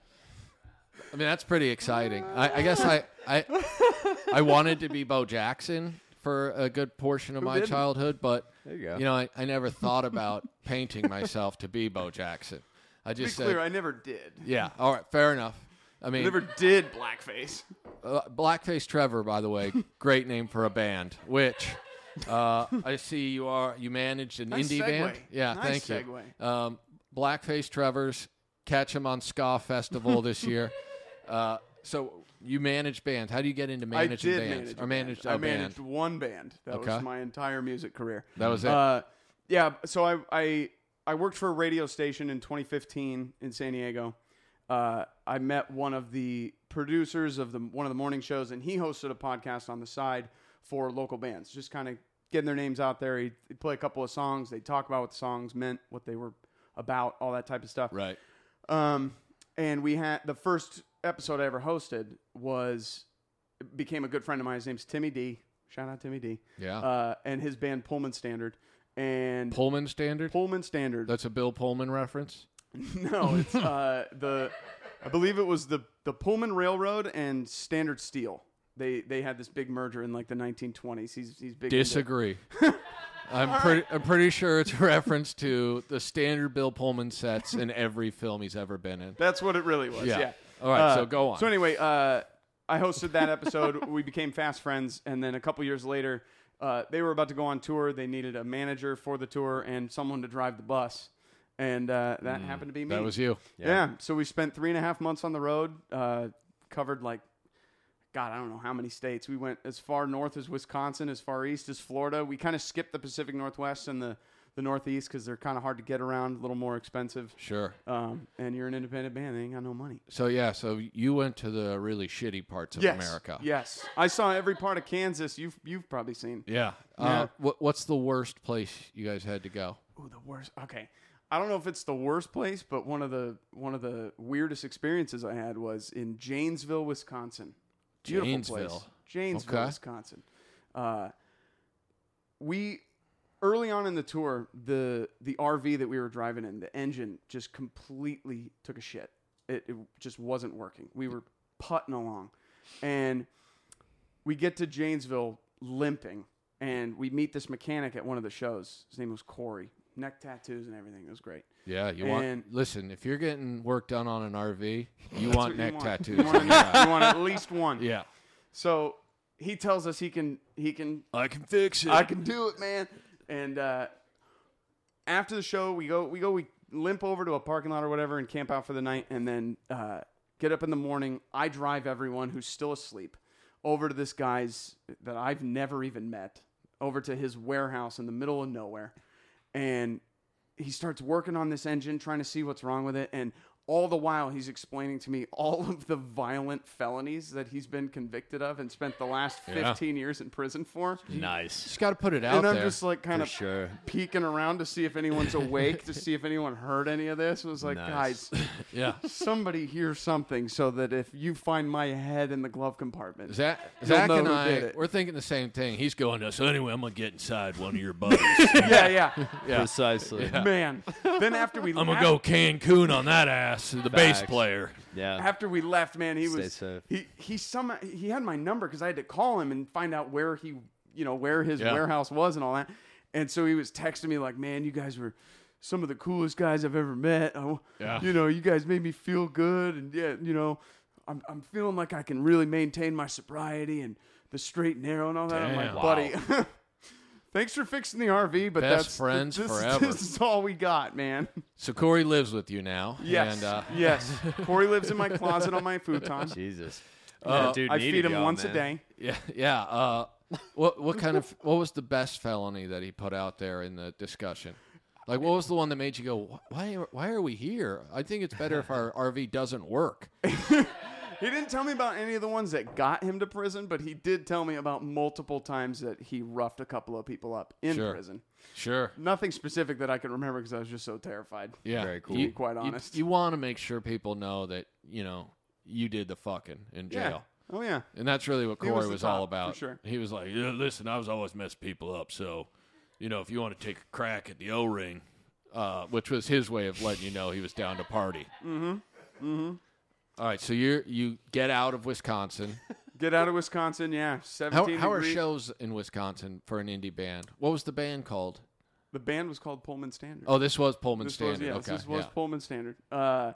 I mean, that's pretty exciting. I, I guess I, I I wanted to be Bo Jackson for a good portion of my didn't? childhood, but There you go. know, I, I never thought about painting myself to be Bo Jackson. I To be just said, clear, I never did. yeah, all right, fair enough. I I mean, never did blackface. uh, Blackface Trevor, by the way, great name for a band. Which uh, I see you are you managed an Nice indie segue. band. Yeah, Nice thank segue. you. Um, Blackface Trevor's catch him on Ska Festival this year. Uh, so you manage bands. How do you get into managing I did bands manage or a managed band. a I managed band? one band. That Okay. was my entire music career. That was it. Uh, yeah. So I, I I worked for a radio station in twenty fifteen in San Diego. Uh, I met one of the producers of the one of the morning shows, and he hosted a podcast on the side for local bands, just kind of getting their names out there. He'd, he'd play a couple of songs. They'd talk about what the songs meant, what they were about, all that type of stuff. Right. Um, and we had the first episode I ever hosted was became a good friend of mine. His name's Timmy D. Shout out Timmy D. Yeah. Uh, and his band Pullman Standard. And Pullman Standard. Pullman Standard. That's a Bill Pullman reference. no, it's uh, the I believe it was the the Pullman Railroad and Standard Steel. They they had this big merger in like the nineteen twenties. He's he's big. into- Disagree. I'm pretty. I'm pretty sure it's a reference to the standard Bill Pullman sets in every film he's ever been in. That's what it really was. Yeah. Yeah. All right, Uh, so go on. So anyway, uh, I hosted that episode. We became fast friends, and then a couple years later, uh, they were about to go on tour. They needed a manager for the tour and someone to drive the bus, and uh, that happened to be me. That was you. Yeah. So we spent three and a half months on the road, uh, covered like, God, I don't know how many states. We went as far north as Wisconsin, as far east as Florida. We kind of skipped the Pacific Northwest and the, the Northeast because they're kind of hard to get around, a little more expensive. Sure. Um, and you're an independent band, they ain't got no money. So yeah, so you went to the really shitty parts of Yes. America. Yes. I saw every part of Kansas you've you've probably seen. Yeah. Yeah. Uh, what, what's the worst place you guys had to go? Ooh, the worst. Okay. I don't know if it's the worst place, but one of the one of the weirdest experiences I had was in Janesville, Wisconsin. Beautiful Janesville. place. Janesville, Okay. Wisconsin. Uh, we early on in the tour, the the R V that we were driving in, the engine just completely took a shit. It, it just wasn't working. We were putting along, and we get to Janesville limping, and we meet this mechanic at one of the shows. His name was Corey. Neck tattoos and everything. It was great. Yeah, you And- want listen. If you're getting work done on an R V, you That's want what neck you want. tattoos. You want, on your house. you want at least one. Yeah, So he tells us he can he can I can fix it. I can do it, man. And uh, after the show, we go we go we limp over to a parking lot or whatever and camp out for the night, and then uh, get up in the morning. I drive everyone who's still asleep over to this guy's that I've never even met, over to his warehouse in the middle of nowhere, and he starts working on this engine, trying to see what's wrong with it, and all the while he's explaining to me all of the violent felonies that he's been convicted of and spent the last Yeah. fifteen years in prison for. Nice. Just got to put it out And I'm there. just like kind For of sure. peeking around to see if anyone's awake, to see if anyone heard any of this. It was like, Nice. guys, yeah. somebody hear something so that if you find my head in the glove compartment, Zach, You'll Zach know and who I, did it. we're thinking the same thing. He's going to, so anyway, I'm going to get inside one of your buddies. yeah, yeah, yeah. Precisely. Yeah. man. Then after we I'm going left, to go Cancun on that ass, the bass Facts. player. after we left, man, he Stay was safe. he he somehow he had my number because I had to call him and find out where he you know where his Yeah. warehouse was and all that. And so he was texting me like, man, you guys were some of the coolest guys I've ever met. I, Yeah. You know, you guys made me feel good, and yeah, you know, I'm I'm feeling like I can really maintain my sobriety and the straight and narrow and all that. I'm Damn. like, buddy, thanks for fixing the R V, but Best that's friends this, forever. This is all we got, man. So Corey lives with you now. Yes, And, uh, yes. Corey lives in my closet on my futon. Jesus. Uh, That dude I needed feed him y'all, once man. a day. yeah, yeah. Uh, what what kind of what was the best felony that he put out there in the discussion? Like, what was the one that made you go, why why are we here? I think it's better if our R V doesn't work. He didn't tell me about any of the ones that got him to prison, but he did tell me about multiple times that he roughed a couple of people up in Sure. prison. Sure. Nothing specific that I can remember because I was just so terrified. Yeah. Very cool. You, To be quite you- honest. You, want to make sure people know that, you know, you did the fucking in Yeah. jail. Oh, yeah. And that's really what He Corey was was, the all top, for about. sure. He was like, yeah, listen, I was always messing people up. So, you know, if you want to take a crack at the O-ring, uh, which was his way of letting you know he was down to party. Mm-hmm. Mm-hmm. All right, so you you get out of Wisconsin. Get out of Wisconsin, yeah. How, seventeen how are degrees. shows in Wisconsin for an indie band? What was the band called? The band was called Pullman Standard. Oh, this was Pullman this Standard. was, yeah, okay, this was yeah. Pullman Standard. Uh,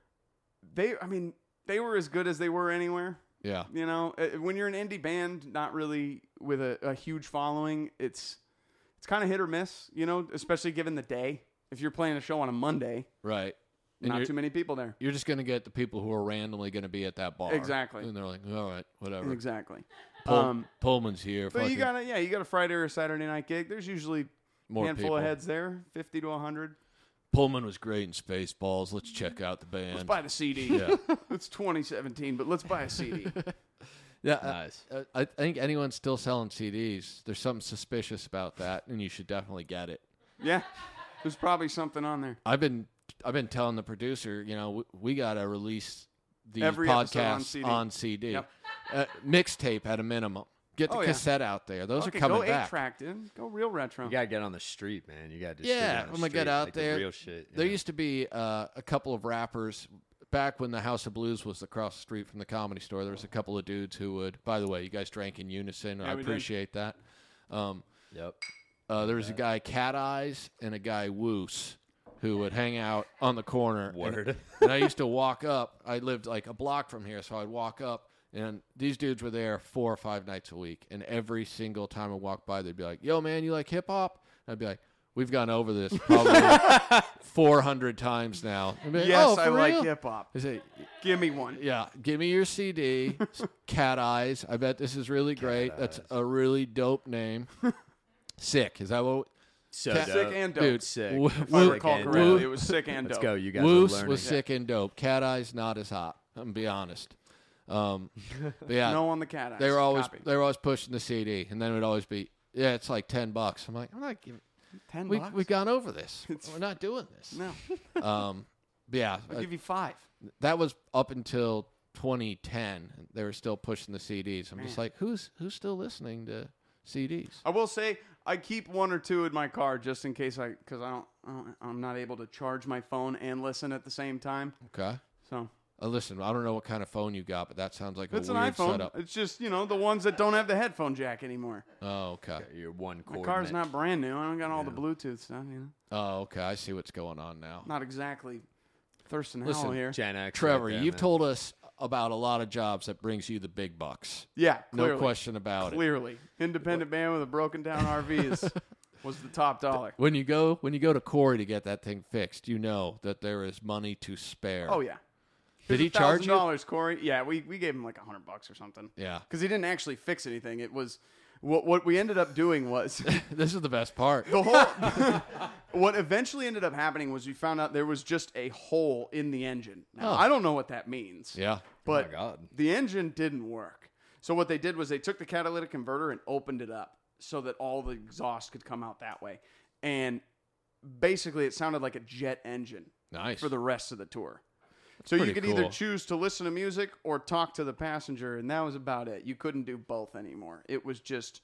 they, I mean, they were as good as they were anywhere. yeah. You know, Uh, when you're an indie band, not really with a, a huge following, it's it's kind of hit or miss. You know, especially given the day. If you're playing a show on a Monday, Right. And not you're, too many people there. you're just going to get the people who are randomly going to be at that bar. Exactly. And they're like, all right, whatever. Exactly. Pull, um, Pullman's here. but you fucking got a yeah, you got a Friday or a Saturday night gig. There's usually a more handful people. of heads there, fifty to a hundred. Pullman was great in Spaceballs. Let's check out the band. Let's buy the C D. yeah. It's twenty seventeen, but let's buy a C D. Yeah, uh, Nice. uh, I think anyone's still selling C Ds. There's something suspicious about that, and you should definitely get it. Yeah, there's probably something on there. I've been I've been telling the producer, you know, we, we gotta release these Every episode on podcasts C D. on C D, Yep. uh, mixtape at a minimum. Get the Oh, yeah. cassette out there. Those Okay, are coming go eight back. track, dude. Go real retro. You gotta get on the street, man. You gotta just Yeah, on the I'm gonna street, get out like the there. real shit. There yeah. used to be uh, a couple of rappers back when the House of Blues was across the street from the Comedy Store. There was a couple of dudes who would. By the way, you guys drank in unison. Yeah, I we did. appreciate that. Um, Yep. uh, there was a guy Cat Eyes and a guy Woos who would hang out on the corner. and- Word. And, I used to walk up. I lived like a block from here, so I'd walk up, and these dudes were there four or five nights a week. And every single time I walked by, they'd be like, "Yo, man, you like hip hop?" And I'd be like, "We've gone over this probably four hundred times now." I'd be like, Yes, "Oh, I for like real?" hip hop. I say, Give me one. "Yeah, give me your C D, Cat Eyes. I bet this is really great. That's a really dope name. Sick. Is that what?" So Cat- dope. Sick and dope. Dude, Sick. Wo- If Wo- I recall and correctly, dope. it was sick and Let's dope. go. You guys are Woos learning. was sick and dope. Cat Eyes not as hot. I'm gonna be honest. Um, but yeah, No on the cat eyes. they were always Copy. they were always pushing the C D, and then it would always be, yeah, it's like ten bucks. I'm like, I'm not giving. ten We bucks. we've gone over this. We're not doing this. No, Um, but yeah, I'll uh, give you five. that was up until twenty ten. They were still pushing the C Ds. I'm just Man. like, who's who's still listening to C Ds? I will say, I keep one or two in my car just in case I, because I don't, I don't, I'm not able to charge my phone and listen at the same time. Okay. So Uh, listen, I don't know what kind of phone you got, but that sounds like it's a an weird iPhone. setup. It's just, you know, the ones that don't have the headphone jack anymore. Oh, okay. Your one My cord. car's not brand new. I don't got all the Bluetooth stuff, you know. Oh, okay. I see what's going on now. Not exactly thirsting Listen, hell here. Gen X. Trevor, right there, you've man. told us about a lot of jobs that brings you the big bucks. Yeah, clearly. No question about it. Clearly. Independent band with a broken down R V is, was the top dollar. When you go when you go to Corey to get that thing fixed, you know that there is money to spare. Oh, yeah. Did Here's he charge you? one thousand dollars, Corey. Yeah, we, we gave him like a hundred bucks or something. Yeah. Because he didn't actually fix anything. It was what what we ended up doing was This is the best part. the whole. What eventually ended up happening was we found out there was just a hole in the engine. Now, Oh. I don't know what that means. Yeah. But my God. the engine didn't work. So what they did was they took the catalytic converter and opened it up so that all the exhaust could come out that way. And basically it sounded like a jet engine Nice. for the rest of the tour. So you pretty could either cool. choose to listen to music or talk to the passenger, and that was about it. You couldn't do both anymore. It was just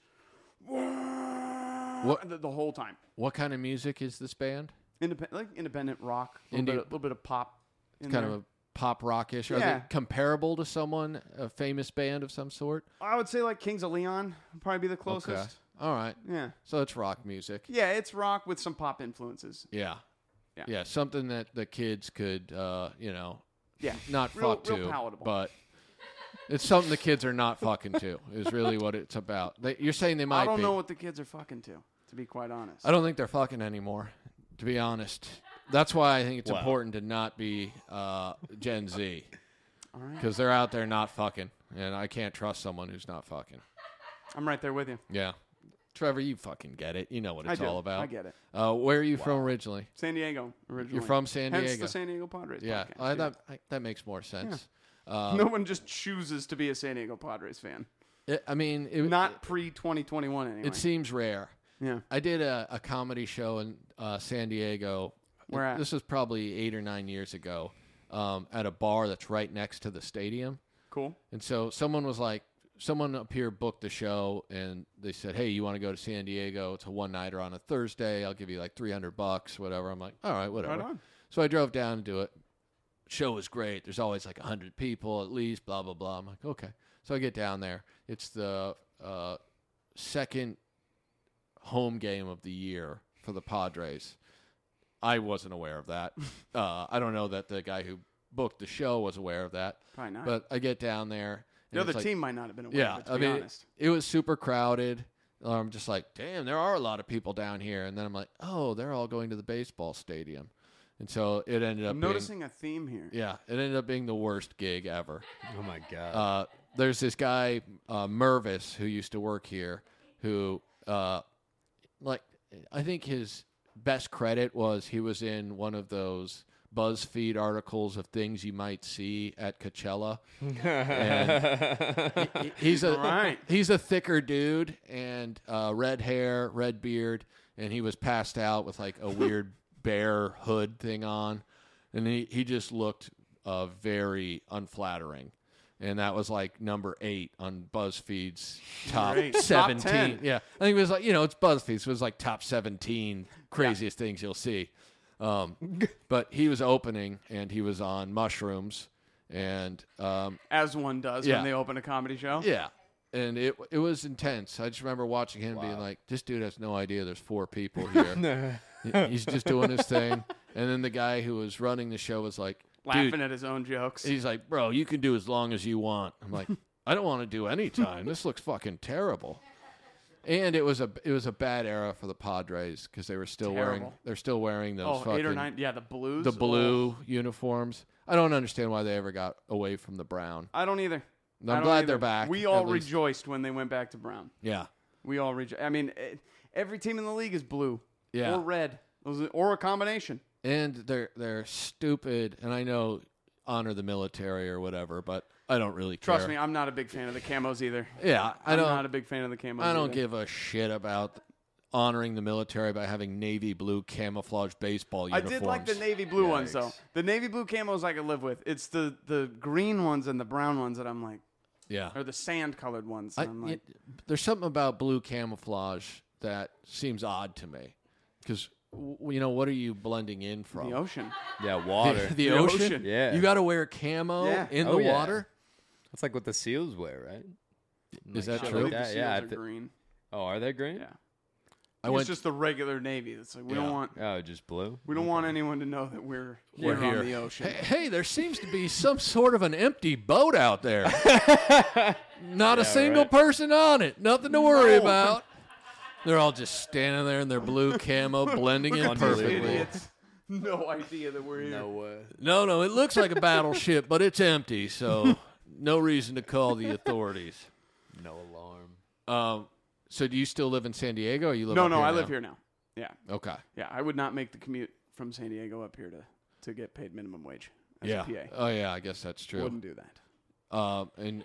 What- the, the whole time. What kind of music is this band? Independent, like independent rock, a Indie- little, bit, little bit of pop. In Kind there. of a pop rockish. Are Yeah. they comparable to someone, a famous band of some sort? I would say like Kings of Leon would probably be the closest. Okay. All right. Yeah. So it's rock music. Yeah, it's rock with some pop influences. Yeah. Yeah. Yeah. Something that the kids could, uh, you know, Yeah. not Real- fuck real to, palatable. but it's something the kids are not fucking to. Is really what it's about. They, you're saying they might I don't be. know what the kids are fucking to, to be quite honest. I don't think they're fucking anymore. To be honest, that's why I think it's Wow. important to not be uh, Gen Z All right. because they're out there not fucking, and I can't trust someone who's not fucking. I'm right there with you. Yeah, Trevor, you fucking get it. You know what I it's do. all about. I get it. Uh, where are you from originally? San Diego, originally. You're from San Hence Diego. the San Diego Padres Yeah, podcast. I, yeah. that I, that makes more sense. Uh, no one just chooses to be a San Diego Padres fan. it, I mean, it, Not pre twenty twenty-one anyway. it seems rare. yeah. I did a, a comedy show in uh, San Diego. Where at? This was probably eight or nine years ago um, at a bar that's right next to the stadium. Cool. And so someone was like, someone up here booked the show, and they said, "Hey, you want to go to San Diego? It's a one nighter on a Thursday. I'll give you like three hundred bucks, whatever." I'm like, "All right, whatever." Right on. So I drove down to do it. Show was great. There's always like a hundred people at least. Blah blah blah. I'm like, okay. So I get down there. It's the uh, second home game of the year for the Padres. I wasn't aware of that. uh, I don't know that the guy who booked the show was aware of that. Probably not. But I get down there. the and other it's like- team might not have been aware yeah, of it, to I be mean, honest. it was super crowded. I'm just like, damn, there are a lot of people down here. And then I'm like, oh, they're all going to the baseball stadium. And so it ended up I'm being, noticing a theme here. yeah, it ended up being the worst gig ever. Oh my God. Uh, there's this guy, uh, Mervis, who used to work here, who, uh, like, I think his best credit was he was in one of those BuzzFeed articles of things you might see at Coachella. And he- he's a All right. he's a thicker dude and uh, red hair, red beard, and he was passed out with like a weird bear hood thing on, and he he just looked uh, very unflattering. And that was like number eight on BuzzFeed's top Great. Top seventeen. ten. Yeah, I think it was like, you know, it's BuzzFeed, so it was like top seventeen craziest things you'll see. Um, but he was opening, and he was on mushrooms, and um, As one does Yeah. when they open a comedy show. yeah, and it it was intense. I just remember watching him being like, "This dude has no idea there's four people here. He- He's just doing his thing." And then the guy who was running the show was like, Laughing "Dude," at his own jokes. he's like, "Bro, you can do as long as you want." I'm like, "I don't want to do any time. This looks fucking terrible." And it was a it was a bad era for the Padres because they were still wearing Terrible. they're still wearing those Oh, fucking eight or nine. Yeah, the blues. the blue Oh, uniforms. I don't understand why they ever got away from the brown. I don't either. I'm I don't glad either. they're back, We at all least. rejoiced when they went back to brown. Yeah, We all rejoiced. I mean, eh, every team in the league is blue Yeah. or red, Those- or a combination. and they're they're stupid. And I know honor the military or whatever, but I don't really care. Trust me, I'm not a big fan of the camos either. Yeah, I I'm don't. not a big fan of the camos. I don't either. give a shit about honoring the military by having navy blue camouflage baseball I uniforms. did like the navy blue ones though. Yikes. The navy blue camos I could live with. It's the the green ones and the brown ones that I'm like, Yeah, or the sand colored ones. I, And I'm like, it- there's something about blue camouflage that seems odd to me because you know what are you blending in from? The ocean. Yeah, water. The, the The ocean. ocean. Yeah. You got to wear camo Yeah. in Oh, the yeah. water. That's like what the seals wear, right? Is Like that shit true? I Like believe the that. seals Yeah. I are thi- green. oh, are they green? Yeah. I It's went. just the regular Navy. It's like we Yeah. don't want Oh, just blue. we don't want anyone to know that we're We're here, here. on the ocean. Hey, hey, there seems to be some sort of an empty boat out there. Not a single right. person on it. Nothing to worry No. about. They're all just standing there in their blue camo, blending in Look at these perfectly. idiots. No idea that we're here. No way. No, no, it looks like a battleship, but it's empty, so no reason to call the authorities. No alarm. Um, so do you still live in San Diego, or you live No, up no, here I now? live here now. Yeah, Okay. yeah. I would not make the commute from San Diego up here to, to get paid minimum wage as Yeah. a P A. Oh, yeah, I guess that's true. Wouldn't do that. Um, and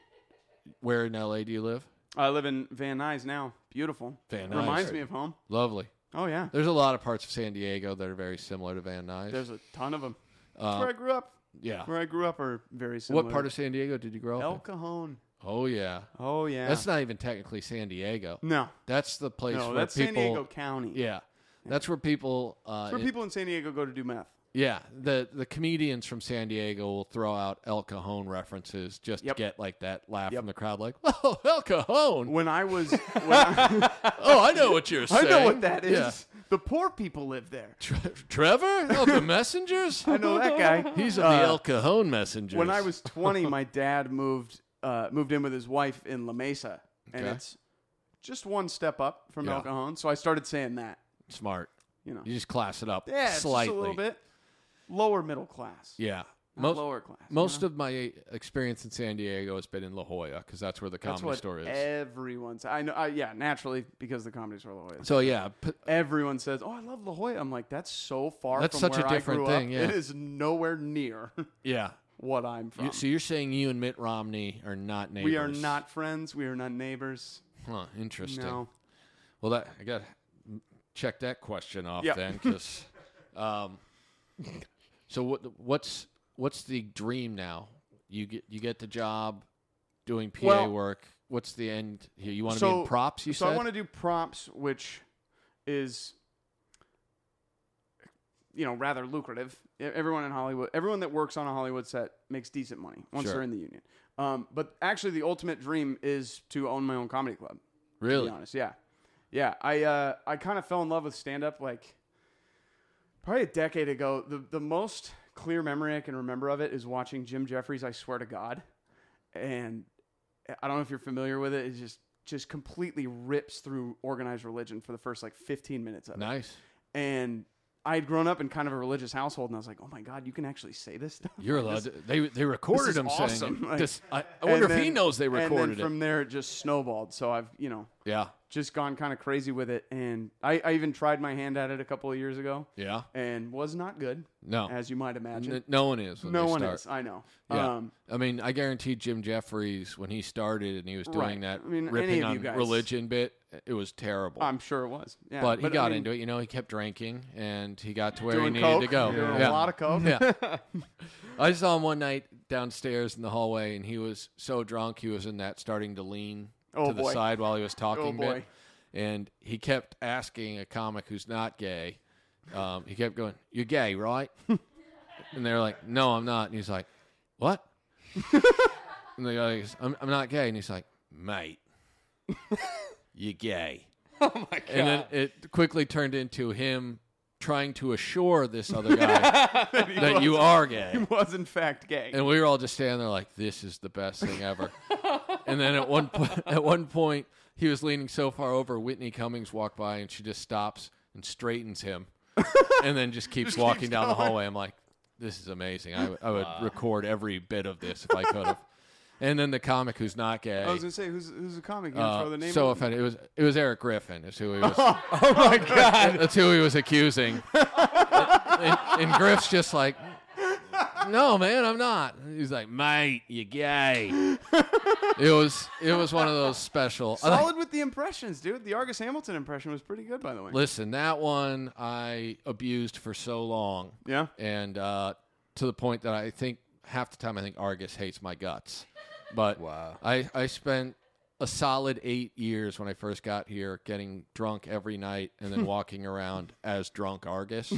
where in L A do you live? I live in Van Nuys now. Beautiful. Van Nuys. Reminds me of home. Lovely. Oh yeah. There's a lot of parts of San Diego that are very similar to Van Nuys. There's a ton of them. Uh, where I grew up. yeah. Where I grew up are very similar. What part of San Diego did you grow up El in? Cajon? Oh, yeah. Oh yeah. That's not even technically San Diego. no, That's the place no. where That's people. San Diego County. Yeah. That's where people. Uh, That's where in- people in San Diego go to do meth. Yeah, the the comedians from San Diego will throw out El Cajon references just Yep. to get like that laugh Yep. from the crowd, like, "Oh, El Cajon! When I was, when I, Oh, I know what you're I saying. know what that is. Yeah. The poor people live there. Tre- Trevor of the Messengers. I know that guy. He's of Uh, the El Cajon Messengers. When I was twenty, my dad moved uh, moved in with his wife in La Mesa, and Okay. it's just one step up from Yeah. El Cajon. So I started saying that. smart, You know, you just class it up yeah, it's slightly. just a little bit lower middle class. Yeah, Not most lower class. you most know? of my experience in San Diego has been in La Jolla because that's where the That's comedy what store is. everyone says. I know. I, yeah, naturally because the comedy store La Jolla. So yeah, p- Everyone says, "Oh, I love La Jolla." I'm like, that's so far. That's from such a where I different grew thing, Up. yeah. It is nowhere near yeah. what I'm from. You, so you're saying you and Mitt Romney are not neighbors? we are not friends. We are not neighbors. Huh, interesting. No. Well, that I got to check that question off Yep. then, because. Um, so what? What's what's the dream now? You get you get the job doing P A Well- work. What's the end here? You want to So- be in props? You so said. I want to do props, which is, you know, rather lucrative. E- Everyone in Hollywood, everyone that works on a Hollywood set makes decent money once Sure. they're in the union. Um, but actually, the ultimate dream is to own my own comedy club. To really? be honest, yeah, yeah. I uh, I kind of fell in love with stand up like probably a decade ago. The the most clear memory I can remember of it is watching Jim Jeffries' I Swear to God, and I don't know if you're familiar with it. It just just completely rips through organized religion for the first like fifteen minutes of it. Nice. And I had grown up in kind of a religious household, and I was like, "Oh my God, you can actually say this stuff." You're Like, allowed. this- To, they they recorded is him saying awesome. it. Like- This- I, I and wonder if he then- knows they recorded And then from it. there, it just snowballed. So I've you know Yeah. just gone kind of crazy with it, and I, I even tried my hand at it a couple of years ago, Yeah. and was not good, No. as you might imagine. N- no one is. When no they one start. is. I know. Yeah. Um, I mean, I guarantee Jim Jeffries, when he started and he was doing Right. that I mean, any ripping of you on guys- religion bit, it was terrible. I'm sure it was. Yeah, but he I got mean, into it. You know, he kept drinking and he got to where Doing he needed coke, to go. doing Yeah. a lot of coke. Yeah. I saw him one night downstairs in the hallway, and he was so drunk he was in that starting to lean Oh, to the boy. side while he was talking. Oh, boy. Bit. And he kept asking a comic who's not gay. Um, he kept going, "You're gay, right?" And they're like, "No, I'm not." And he's like, "What?" And the guy goes, I'm, I'm not gay. And he's like, "Mate, you're gay." Oh my god. And then it quickly turned into him trying to assure this other guy that you are gay. He was in fact gay. And we were all just standing there like, this is the best thing ever. And then at one po- at one point, he was leaning so far over, Whitney Cummings walked by, and she just stops and straightens him, and then just keeps Just walking keeps down the going. hallway. I'm like, this is amazing. I, w- I would record every bit of this if I could have. And then the comic who's not gay. I was gonna say, who's who's the comic? You uh, throw the name. so out? offended. It was it was Eric Griffin. Is who he was. oh my god. That's who he was accusing. and, and Griff's just like, no, man, I'm not. He's like, mate, you gay. It was it was one of those special. I like- Solid with the impressions, dude. The Argus Hamilton impression was pretty good, by the way. listen, that one I abused for so long, Yeah. and uh, to the point that I think half the time I think Argus hates my guts. But Wow. I I spent a solid eight years when I first got here, getting drunk every night and then walking around as drunk Argus.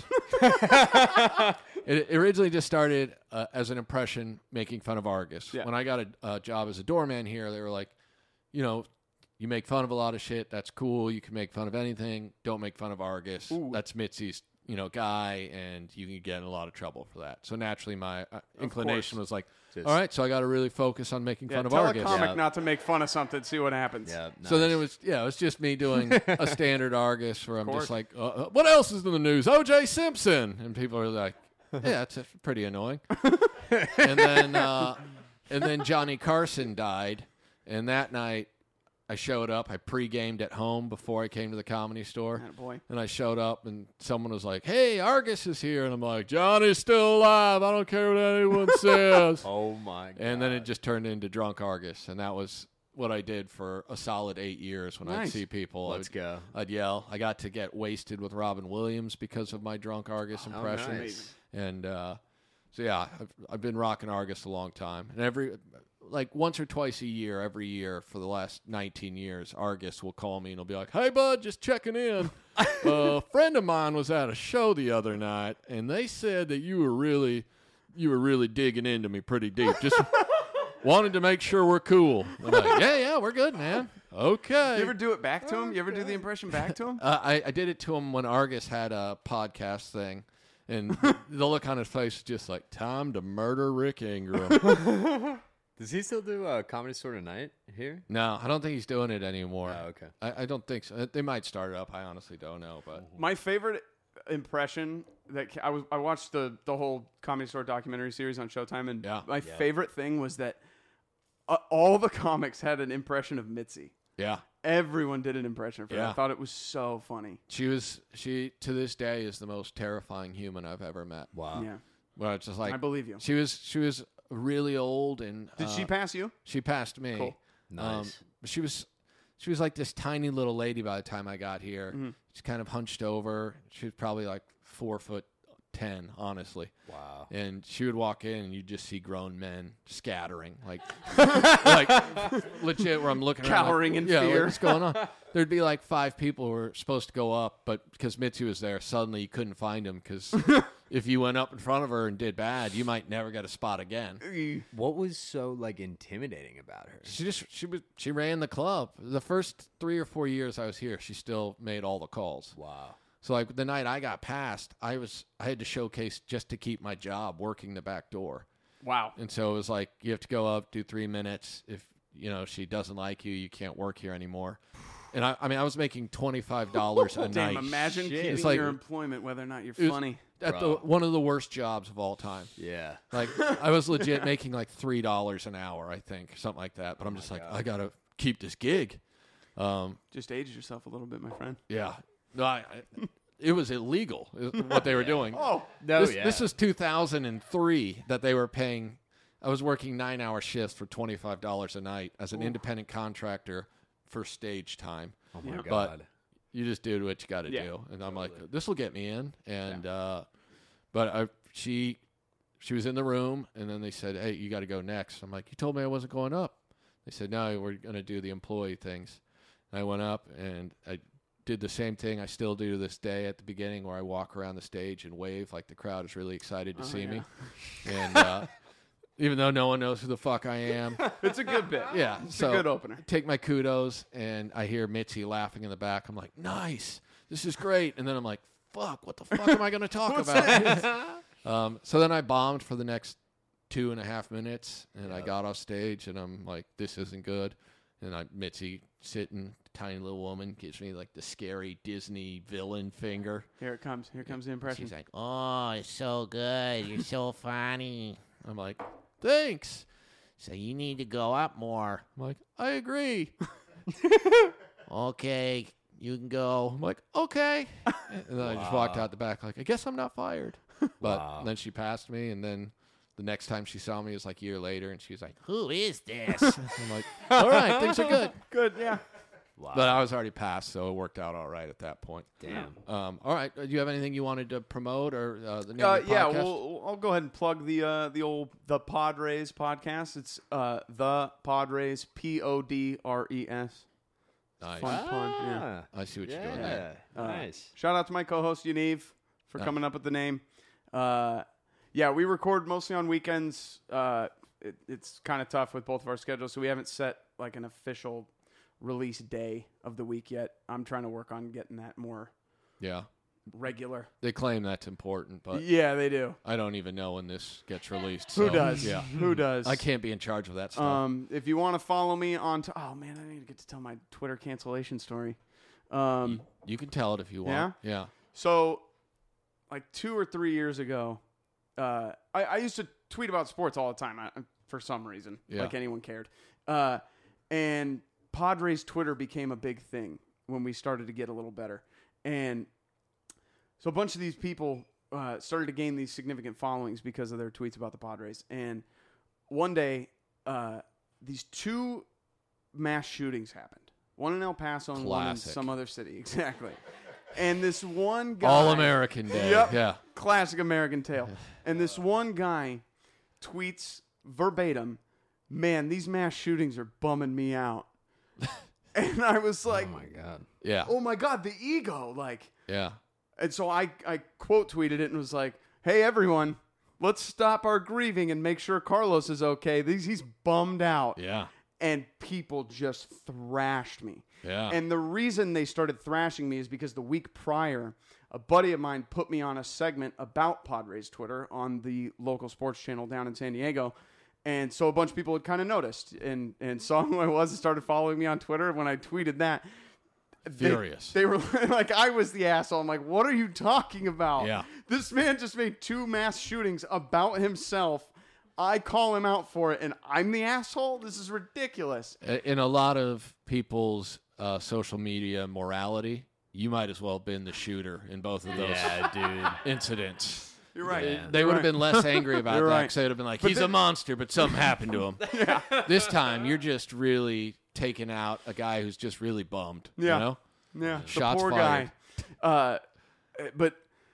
It originally just started uh, as an impression making fun of Argus. Yeah. When I got a, a job as a doorman here, they were like, you know, you make fun of a lot of shit. That's cool. You can make fun of anything. Don't make fun of Argus. Ooh. That's Mitzi's, you know, guy, and you can get in a lot of trouble for that. So naturally, my uh, inclination course. was like, Just- all right, so I got to really focus on making Yeah, fun of tell Argus. a comic Yeah. not to make fun of something. See what happens. Yeah. So then it nice. was, yeah, it was just me doing a standard Argus where I'm course. just like, uh, uh, what else is in the news? O J Simpson. And people are like, yeah, that's uh, pretty annoying. and then uh, and then Johnny Carson died. And that night I showed up. I pre-gamed at home before I came to the Comedy Store. Attaboy. And I showed up and someone was like, hey, Argus is here. And I'm like, Johnny's still alive. I don't care what anyone says. Oh my god. And then it just turned into Drunk Argus, and that was what I did for a solid eight years when I'd Nice. see people. Let's I'd, go. I'd yell. I got to get wasted with Robin Williams because of my Drunk Argus Oh, impression. nice. And uh, so, yeah, I've, I've been rocking Argus a long time. And every, like once or twice a year, every year for the last nineteen years, Argus will call me and he'll be like, hey, bud, just checking in. A friend of mine was at a show the other night, and they said that you were really, you were really digging into me pretty deep. Just wanted to make sure we're cool. I'm like, yeah, yeah, we're good, man. Okay. You ever do it back to him? You ever do the impression back to him? Uh, I, I did it to him when Argus had a podcast thing, and the look on his face was just like, time to murder Rick Ingram. Does he still do uh, Comedy Store tonight here? No, I don't think he's doing it anymore. Oh, okay. I, I don't think so. They might start it up. I honestly don't know, but My favorite impression that ca- I was I watched the the whole Comedy Store documentary series on Showtime, and Yeah. my Yeah. favorite thing was that uh, all the comics had an impression of Mitzi. yeah. Everyone did an impression of her. Yeah. I thought it was so funny. She was, she, to this day, is the most terrifying human I've ever met. Wow. Yeah, Well, it's just like, I believe you. she was, she was really old, and Did uh, she pass you? She passed me. Cool. Um, Nice. but she was she was like this tiny little lady by the time I got here. Mm-hmm. She's kind of hunched over. She was probably like four foot ten, honestly. Wow. And she would walk in, and you'd just see grown men scattering, like, like legit. Where I'm looking around, Cowering like, in yeah, like, fear. what's going on? There'd be like five people who were supposed to go up, but because Mitzi was there, suddenly you couldn't find them because if you went up in front of her and did bad, you might never get a spot again. What was so like intimidating about her? She just she was she ran the club. The first three or four years I was here, she still made all the calls. Wow. So like the night I got passed, I was I had to showcase just to keep my job working the back door. Wow. And so it was like you have to go up, do three minutes. If you know she doesn't like you, you can't work here anymore. And I, I mean I was making twenty five dollars a Damn, night. imagine Shit. keeping It's like- your employment whether or not you're It was funny. At the Bro. one of the worst jobs of all time. Yeah. Like I was legit making like three dollars an hour, I think, something like that. But I'm just like, God. I gotta keep this gig. Um, Just age yourself a little bit, my friend. Yeah, no, I, I, it was illegal is what they were doing. Oh, No, this, yeah. this was two thousand three that they were paying. I was working nine hour shifts for twenty-five dollars a night as an independent contractor for stage time. Oh my Yeah. But god. you just do what you got to Yeah. do, and I'm like, this will get me in. And uh, but I, she, she was in the room, and then they said, hey, you got to go next. I'm like, you told me I wasn't going up. They said, no, we're gonna do the employee things. And I went up and I did the same thing I still do to this day at the beginning, where I walk around the stage and wave like the crowd is really excited to Oh, see yeah. me. And uh, even though no one knows who the fuck I am, it's a good bit. yeah, It's so a good opener. take my kudos, and I hear Mitzi laughing in the back. I'm like, nice, this is great. And then I'm like, fuck, what the fuck am I going to talk about? um, so then I bombed for the next two and a half minutes, and I got off stage, and I'm like, this isn't good. And I Mitzi sitting, tiny little woman, gives me like the scary Disney villain finger. Here it comes. Here comes the impression. She's like, oh, it's so good. You're so funny. I'm like, thanks. So you need to go up more. I'm like, I agree. Okay, you can go. I'm like, okay. And then I just walked out the back like, I guess I'm not fired. But Wow. then she passed me, and then the next time she saw me was like a year later, and she was like, who is this? I'm like, all right, things are good. Good, yeah. Wow. But I was already passed, so it worked out all right at that point. Damn. Um, all right. Do you have anything you wanted to promote or uh, the name Uh, of your yeah, podcast? well, I'll go ahead and plug the uh, the old the Padres podcast. It's uh, the Padres, P O D R E S. Nice. Fun pun. Yeah. I see what Yeah. you're doing there. Uh, Nice. Shout out to my co-host Yaniv for Yeah. coming up with the name. Uh, yeah, we record mostly on weekends. Uh, it, it's kind of tough with both of our schedules, so we haven't set like an official release day of the week yet. I'm trying to work on getting that more Yeah. regular. They claim that's important, but Yeah, they do. I don't even know when this gets released. Who so, does? Yeah. Who does? I can't be in charge of that stuff. Um, if you want to follow me on, t- oh man, I need to get to tell my Twitter cancellation story. Um, you can tell it if you want. Yeah. so like two or three years ago, uh, I, I used to tweet about sports all the time I, for some reason, Yeah. like anyone cared. Uh, and Padres Twitter became a big thing when we started to get a little better. And so a bunch of these people uh, started to gain these significant followings because of their tweets about the Padres. And one day, uh, these two mass shootings happened. One in El Paso and one in Classic. some other city. Exactly. And this one guy... All American Day. Yep. Yeah. Classic American tale. And this one guy tweets verbatim, man, these mass shootings are bumming me out. And I was like, Oh my god. Yeah. oh my God, the ego. Like, Yeah. and so I, I quote tweeted it and was like, hey, everyone, let's stop our grieving and make sure Carlos is okay. These, he's bummed out. Yeah. And people just thrashed me. Yeah. And the reason they started thrashing me is because the week prior, a buddy of mine put me on a segment about Padres Twitter on the local sports channel down in San Diego. And so a bunch of people had kind of noticed and, and saw who I was and started following me on Twitter. When I tweeted that, they- Furious. They, were like, I was the asshole. I'm like, what are you talking about? Yeah. This man just made two mass shootings about himself. I call him out for it, and I'm the asshole? This is ridiculous. In a lot of people's uh, social media morality, you might as well have been the shooter in both of those Yeah, dude. incidents. You're right. Yeah. They You're would have right. been less angry about You're that right. because they would have been like, But he's then- a monster, but something happened to him. This time, you're just really taking out a guy who's just really bummed. Yeah. You know? Yeah, Shots the poor fired. guy. Uh, but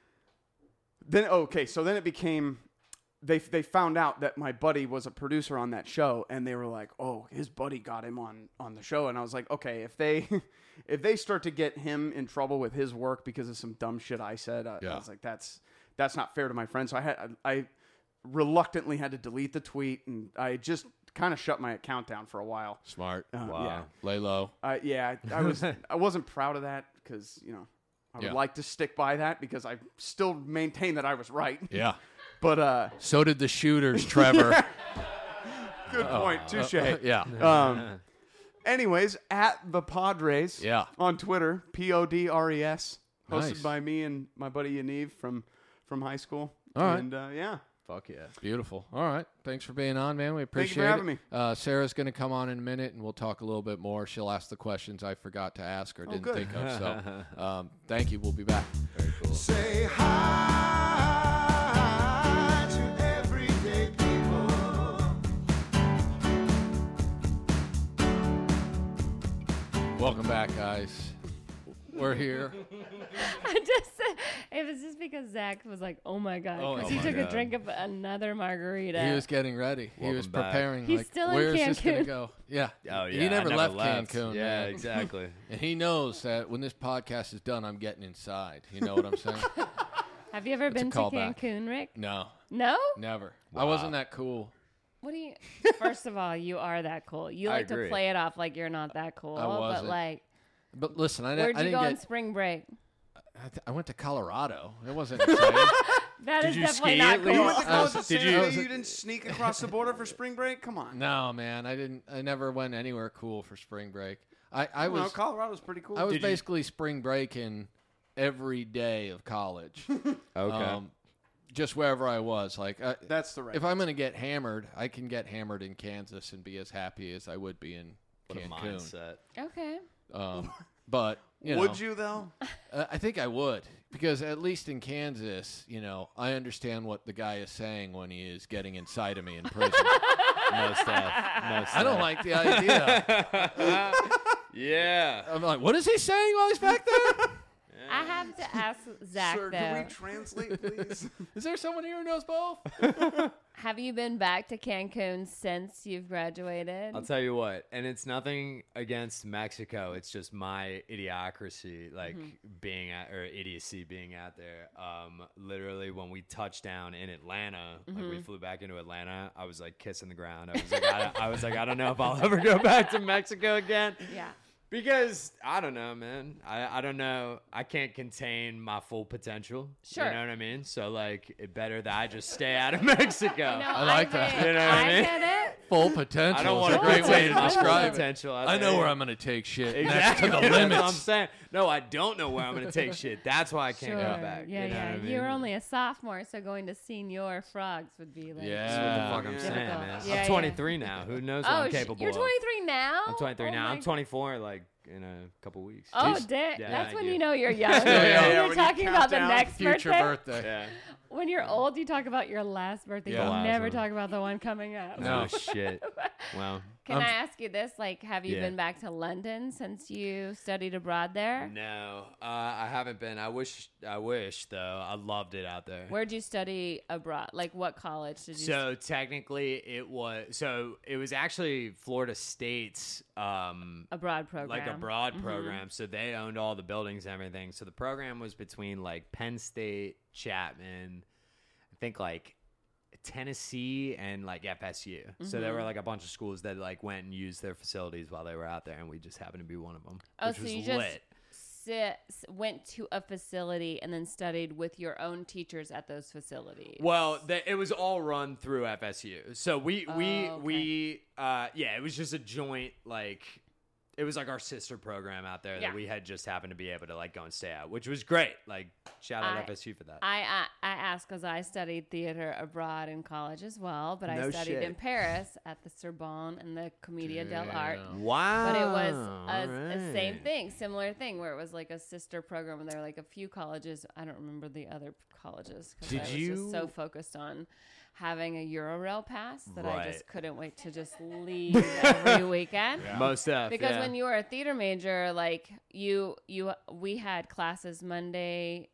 then, okay, so then it became they they found out that my buddy was a producer on that show, and they were like, "Oh, his buddy got him on on the show," and I was like, "Okay, if they if they start to get him in trouble with his work because of some dumb shit I said, I, Yeah. I was like, that's that's not fair to my friend." So I had I, I reluctantly had to delete the tweet, and I just kind of shut my account down for a while. Smart. Uh, Wow. Yeah. Lay low. Uh, yeah, I, I was I wasn't proud of that because you know I would Yeah. like to stick by that because I still maintain that I was right. Yeah. But uh, So did the shooters, Trevor. good point, touche. yeah. Um, anyways, at the Padres, Yeah. on Twitter, P O D R E S, hosted Nice. by me and my buddy Yaniv from from high school. All right. and uh, yeah, Fuck yeah. Beautiful. All right. Thanks for being on, man. We Thank appreciate you for it. having me. Uh, Sarah's going to come on in a minute, and we'll talk a little bit more. She'll ask the questions I forgot to ask or didn't good. think of. So um, thank you. We'll be back. Very cool. Say hi to everyday people. Welcome back, guys. We're here. I just it was just because Zach was like, "Oh my god," Oh, because oh he my took God. a drink of another margarita. He was getting ready. he Welcome was back. preparing. He's like, still in where's this going to Cancun. go? Yeah. Oh, yeah. He never, I left, left Cancun. Yeah, man. exactly. And he knows that when this podcast is done, I'm getting inside. You know what I'm saying? Have you ever That's a been to callback. Cancun, Rick? No, No. never. I wasn't that cool. What do you? First of all, you are that cool. You I like to agree. play it off like you're not that cool. I But wasn't. like, But listen, I, where'd I you didn't go on get. spring break? I, th- I went to Colorado. It wasn't exciting. That Did is you definitely ski not at cool. you least? went to I college was- at did San you- Jose, you didn't sneak across the border for spring break? Come on. No, man, I didn't. I never went anywhere cool for spring break. I, I Well, was Colorado's pretty cool. I was Did you- basically spring breaking every day of college. Okay. Um, just wherever I was. Like, I, That's the right. if I'm going to get hammered, I can get hammered in Kansas and be as happy as I would be in what a Cancun. mindset. Okay. Um, but you Would know, you though? uh, I think I would, because at least in Kansas, you know, I understand what the guy is saying when he is getting inside of me in prison. Most stuff. Most I don't like the idea. Yeah. I'm like, what is he saying while he's back there? I have to ask Zach Sir, though. can we translate, please? Is there someone here who knows both? Have you been back to Cancun since you've graduated? I'll tell you what, and it's nothing against Mexico. It's just my idiocracy, like being at or idiocy being out there. Um, literally, when we touched down in Atlanta, like we flew back into Atlanta, I was like kissing the ground. I was like, I, I was like, I don't know if I'll ever go back to Mexico again. Yeah. Because I don't know, man. I, I don't know. I can't contain my full potential. Sure. You know what I mean? So like, it better that I just stay out of Mexico. No, I like that. get- You know what I I mean? get it. Full potential I don't is want a great way to describe it. potential. I know where I'm going to take shit. Exactly. Next to the That's what I'm limits. saying. No, I don't know where I'm going to take shit. That's why I can't Sure. go back. Yeah, you know yeah. what I mean? You're only a sophomore, so going to senior frogs would be like. Yeah. That's what the fuck I'm Yeah. saying, Difficult. man. Yeah, yeah. I'm twenty-three now. Who knows what Oh, I'm sh- capable you're of? twenty-three now. I'm twenty-three Oh now. my I'm twenty-four, like, in a couple weeks. Oh, Jeez. damn. Yeah, That's thank when you. you know you're young. Yeah, When yeah, you're when you talking count about the down next Future birthday. birthday. Yeah. When you're old, you talk about your last birthday. Yeah. You The last never one. talk about the one coming up. No. Oh, shit. Well, Can Um, I ask you this? Like, have you Yeah. been back to London since you studied abroad there? no, uh, I haven't been. I wish, I wish, though. I loved it out there. Where'd you study abroad? Like, what college did you? So technically, it was so it was actually Florida State's um, abroad program. like a broad Mhm. program. So they owned all the buildings and everything. So the program was between like Penn State, Chapman, I think like Tennessee, and like F S U. So there were like a bunch of schools that like went and used their facilities while they were out there, and we just happened to be one of them, Oh, which so was you just lit. sit, s- went to a facility and then studied with your own teachers at those facilities. Well, the, it was all run through F S U. So we we Oh, okay. we uh yeah, it was just a joint like it was like our sister program out there Yeah. that we had just happened to be able to like go and stay at, which was great. Like shout out I- F S U for that. I I, I asked because I studied theater abroad in college as well, but I No studied shit. in Paris at the Sorbonne and the Commedia dell'Arte. wow. But it was All a, a same right. thing, similar thing, where it was like a sister program, and there were like a few colleges. I don't remember the other colleges because Did I was you- just so focused on having a Eurorail pass that I Right. just couldn't wait to just leave every weekend. Most stuff. Because yeah. when you were a theater major, like you, you, we had classes Monday,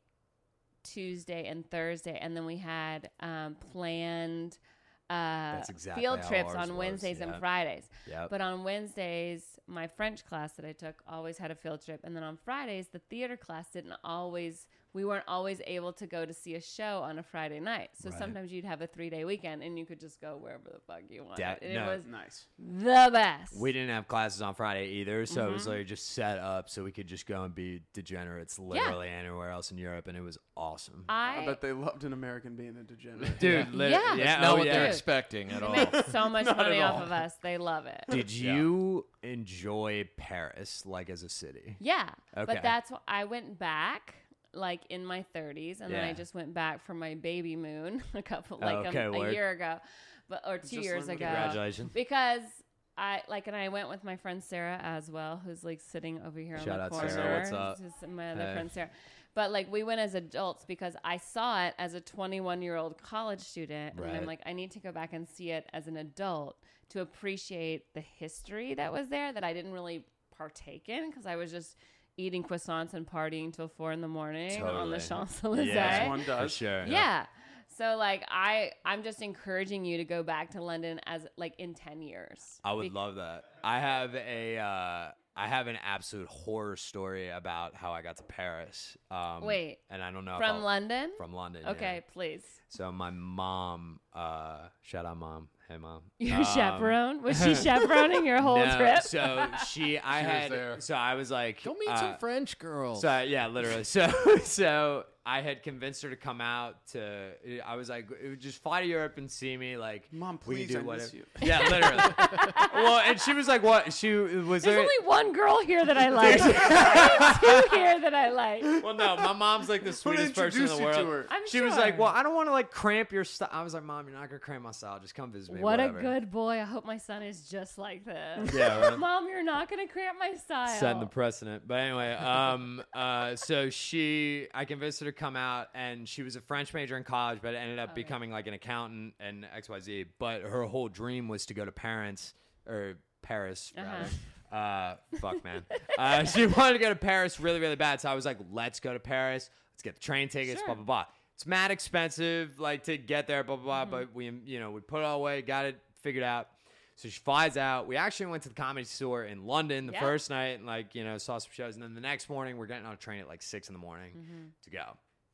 Tuesday, and Thursday, and then we had um, planned uh, That's exactly field how trips ours on was, Wednesdays and yep. Fridays. Yep. But on Wednesdays, my French class that I took always had a field trip, and then on Fridays, the theater class didn't always. We weren't always able to go to see a show on a Friday night. So Right. sometimes you'd have a three day weekend and you could just go wherever the fuck you wanted. That- and no. it was Nice. the best. we didn't have classes on Friday either, so it was Mhm. like just set up so we could just go and be degenerates literally anywhere else in Europe, and it was awesome. I I, bet they loved an American being a degenerate. Dude, lit- Yeah. yeah, Not oh, what yeah. they're Dude. expecting at they all. make so much Not money at off all. of us. They love it. Did you enjoy Paris like as a city? Yeah. Okay. But that's wh- I went back like in my thirties, and then I Yeah. just went back for my baby moon a couple like Okay, a, a word. year ago, but or two Just years learned ago. what Congratulations. Because I like, and I went with my friend Sarah as well, who's like sitting over here Shout on the out, corner. Sarah. What's up? This is my other Hey. friend Sarah. But like we went as adults because I saw it as a twenty-one year old college student, and Right. I'm like, I need to go back and see it as an adult to appreciate the history that was there that I didn't really partake in because I was just eating croissants and partying till four in the morning on the Totally. Champs Elysees. Yeah, one for does. sure. Yeah. So like I I'm just encouraging you to go back to London as like in ten years. I would Be- love that. I have a uh, I have an absolute horror story about how I got to Paris. Um, Wait. and I don't know if From I'll- London? From London. Okay, yeah. please. So my mom, uh, shout out mom. Hey mom. Your Um, chaperone? Was she chaperoning your whole no, trip? So she, I She was had, there. so I was like, Go meet uh, some French girls. So yeah, literally. So so I had convinced her to come out to. I was like, just fly to Europe and see me. Like, Mom, we can please, do I whatever. miss you. Yeah, literally. Well, and she was like, "What?" She was There's there. only one girl here that I like. There's two here that I like. Well, no, my mom's like the Who sweetest person in introduced the you world. to her? I'm She sure. was like, "Well, I don't want to like cramp your style." I was like, "Mom, you're not gonna cramp my style. Just come visit me." What whatever. a good boy. I hope my son is just like this. Yeah, right. Mom, you're not going to cramp my style. Setting the precedent. But anyway, um, uh, so she, I convinced her to come out, and she was a French major in college, but ended up becoming like an accountant and X Y Z. But her whole dream was to go to Paris or Paris, Uh-huh. rather. Uh, fuck, man. Uh, she wanted to go to Paris really, really bad. So I was like, let's go to Paris. Let's get the train tickets, Sure. blah, blah, blah. It's mad expensive, like, to get there, blah, blah, blah. Mm-hmm. But we, you know, we put it all away, got it figured out. So she flies out. We actually went to the Comedy Store in London the Yeah. first night and, like, you know, saw some shows. And then the next morning, we're getting on a train at, like, six in the morning Mm-hmm. to go.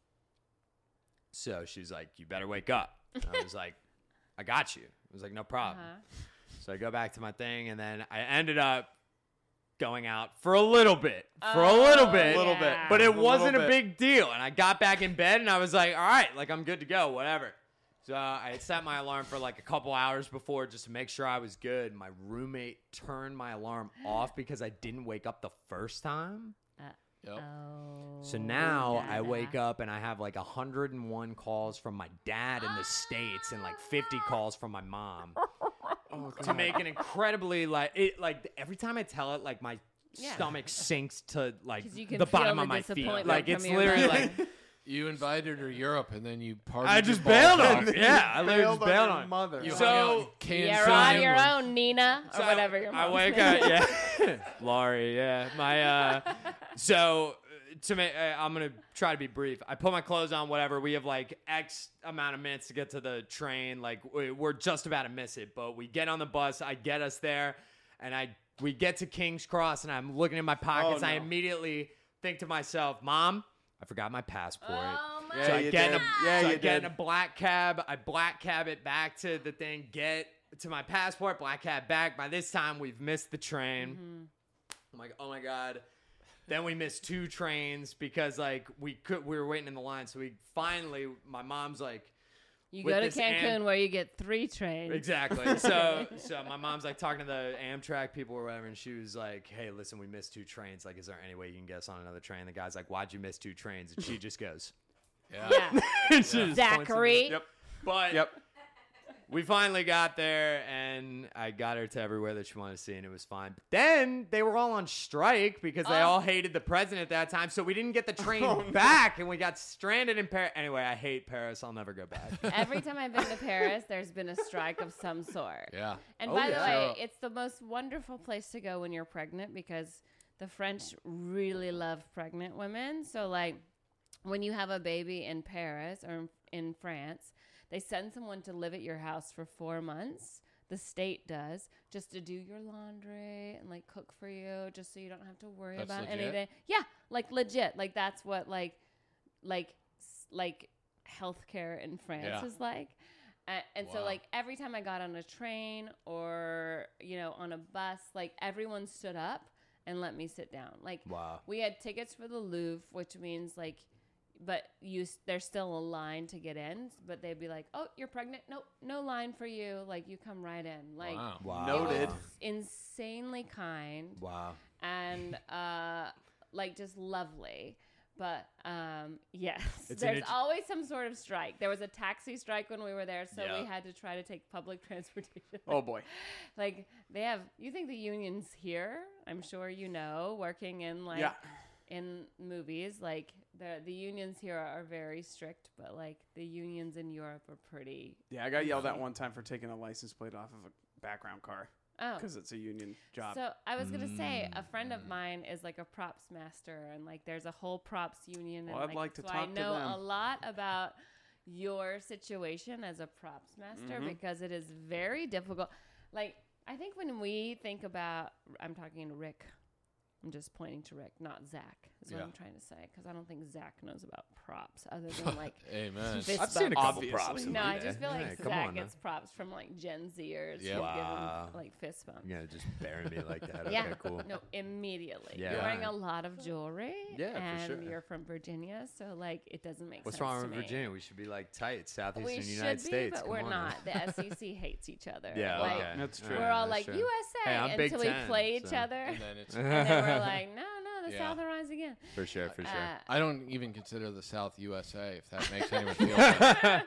So she was like, you better wake up. And I was like, I got you. I was like, no problem. Uh-huh. So I go back to my thing, and then I ended up going out for a little bit. For a Oh, little bit. Little bit. yeah. But it A little wasn't a bit. big deal. And I got back in bed, and I was like, all right, like, I'm good to go, whatever. So uh, I had set my alarm for like a couple hours before just to make sure I was good. My roommate turned my alarm off because I didn't wake up the first time. Yep. Oh. So now I yeah. wake up and I have like one hundred one calls from my dad in the States and like fifty calls from my mom Oh, to God. make an incredibly like it like every time I tell it like my Yeah. stomach sinks to like 'Cause you can the feel bottom the of my feet. disappointment Like from it's your literally mother. like You invited her to Europe, and then you partied. I your just balls bailed off. on it. Yeah, I literally just Bailed on bailed your on it. mother. You So- hung out in Kansas, You're on your England. own, Nina, or So I- whatever your I mom's wake name up, is. yeah, Laurie, yeah. My uh, so uh, to me, uh, I'm gonna try to be brief. I put my clothes on, whatever. We have like X amount of minutes to get to the train. Like we- we're just about to miss it, but we get on the bus. I get us there, and I we get to King's Cross, and I'm looking in my pockets. Oh, I no. immediately think to myself, Mom, I forgot my passport. Oh my Yeah, So I you get in did. a, Yeah, so I you get in did. a black cab. I black cab it back to the thing. Get to my passport. Black cab back. By this time, we've missed the train. Mm-hmm. I'm like, oh my god. Then we missed two trains because like we could. We were waiting in the line. So we finally. My mom's like. You with go to this Cancun Am- where you get three trains. Exactly. So, so my mom's like talking to the Amtrak people or whatever, and she was like, "Hey, listen, we missed two trains. Like, is there any way you can get us on another train?" The guy's like, "Why'd you miss two trains?" And she just goes, Yeah. Yeah. and she just points at me. Zachary. Yep. But Yep. we finally got there, and I got her to everywhere that she wanted to see, and it was fine. But then they were all on strike because they Oh. all hated the president at that time, so we didn't get the train Oh, no. back, and we got stranded in Paris. Anyway, I hate Paris. I'll never go back. Every time I've been to Paris, there's been a strike of some sort. Yeah. And Oh, by yeah. the way, So- it's the most wonderful place to go when you're pregnant because the French really love pregnant women. So, like, when you have a baby in Paris or in- in France, they send someone to live at your house for four months. The state does, just to do your laundry and like cook for you, just so you don't have to worry That's about legit? anything. Yeah, like legit. Like that's what like, like, s- like healthcare in France Yeah. is like. Uh, and so Wow. like every time I got on a train or you know on a bus, like everyone stood up and let me sit down. Like Wow. we had tickets for the Louvre, which means like, but you s- there's still a line to get in. But they'd be like, "Oh, you're pregnant? Nope, no line for you. Like you come right in." Like Wow. Wow. Noted. insanely kind Wow. and uh, like just lovely. But um, yes, It's an there's int- always some sort of strike. There was a taxi strike when we were there, so Yeah. we had to try to take public transportation. Oh boy. Like they have, you think the unions here? I'm sure you know, working in like Yeah. in movies, like the the unions here are very strict, but like the unions in Europe are pretty. Yeah, I got yelled at one time for taking a license plate off of a background car Oh, because it's a union job. so I was gonna say a friend Mm. of mine is like a props master, and like there's a whole props union. Well, and, I'd like to so talk I to know them. a lot about your situation as a props master Mhm. because it is very difficult. Like I think when we think about, I'm talking to Rick. I'm just pointing to Rick, not Zach. Is what Yeah. I'm trying to say because I don't think Zach knows about props other than like. Amen. fist I've seen a bumps. couple Obviously. props. in No, my I day. just feel like Yeah, come Zach on now. gets props from like Gen Zers Yeah. who Wow. give him like fist bumps. You're gonna just bury me like that. Yeah. Okay, cool. No, immediately. Yeah. You're wearing Right. a lot of jewelry. Yeah, for and sure. you're from Virginia, so like it doesn't make What's sense. wrong to with me. Virginia? We should be like tight, southeastern We United should be, States. but Come we're on not. now. The S E C hates each other. Yeah, like, okay. That's true. All We're right, all that's like true. U S A Hey, I'm Big until we Ten, play each so- other, And then it's. and then we're like, no, no, the Yeah. South will rise again. For sure, for sure. Uh, I don't even consider the South U S A, if that makes anyone feel better.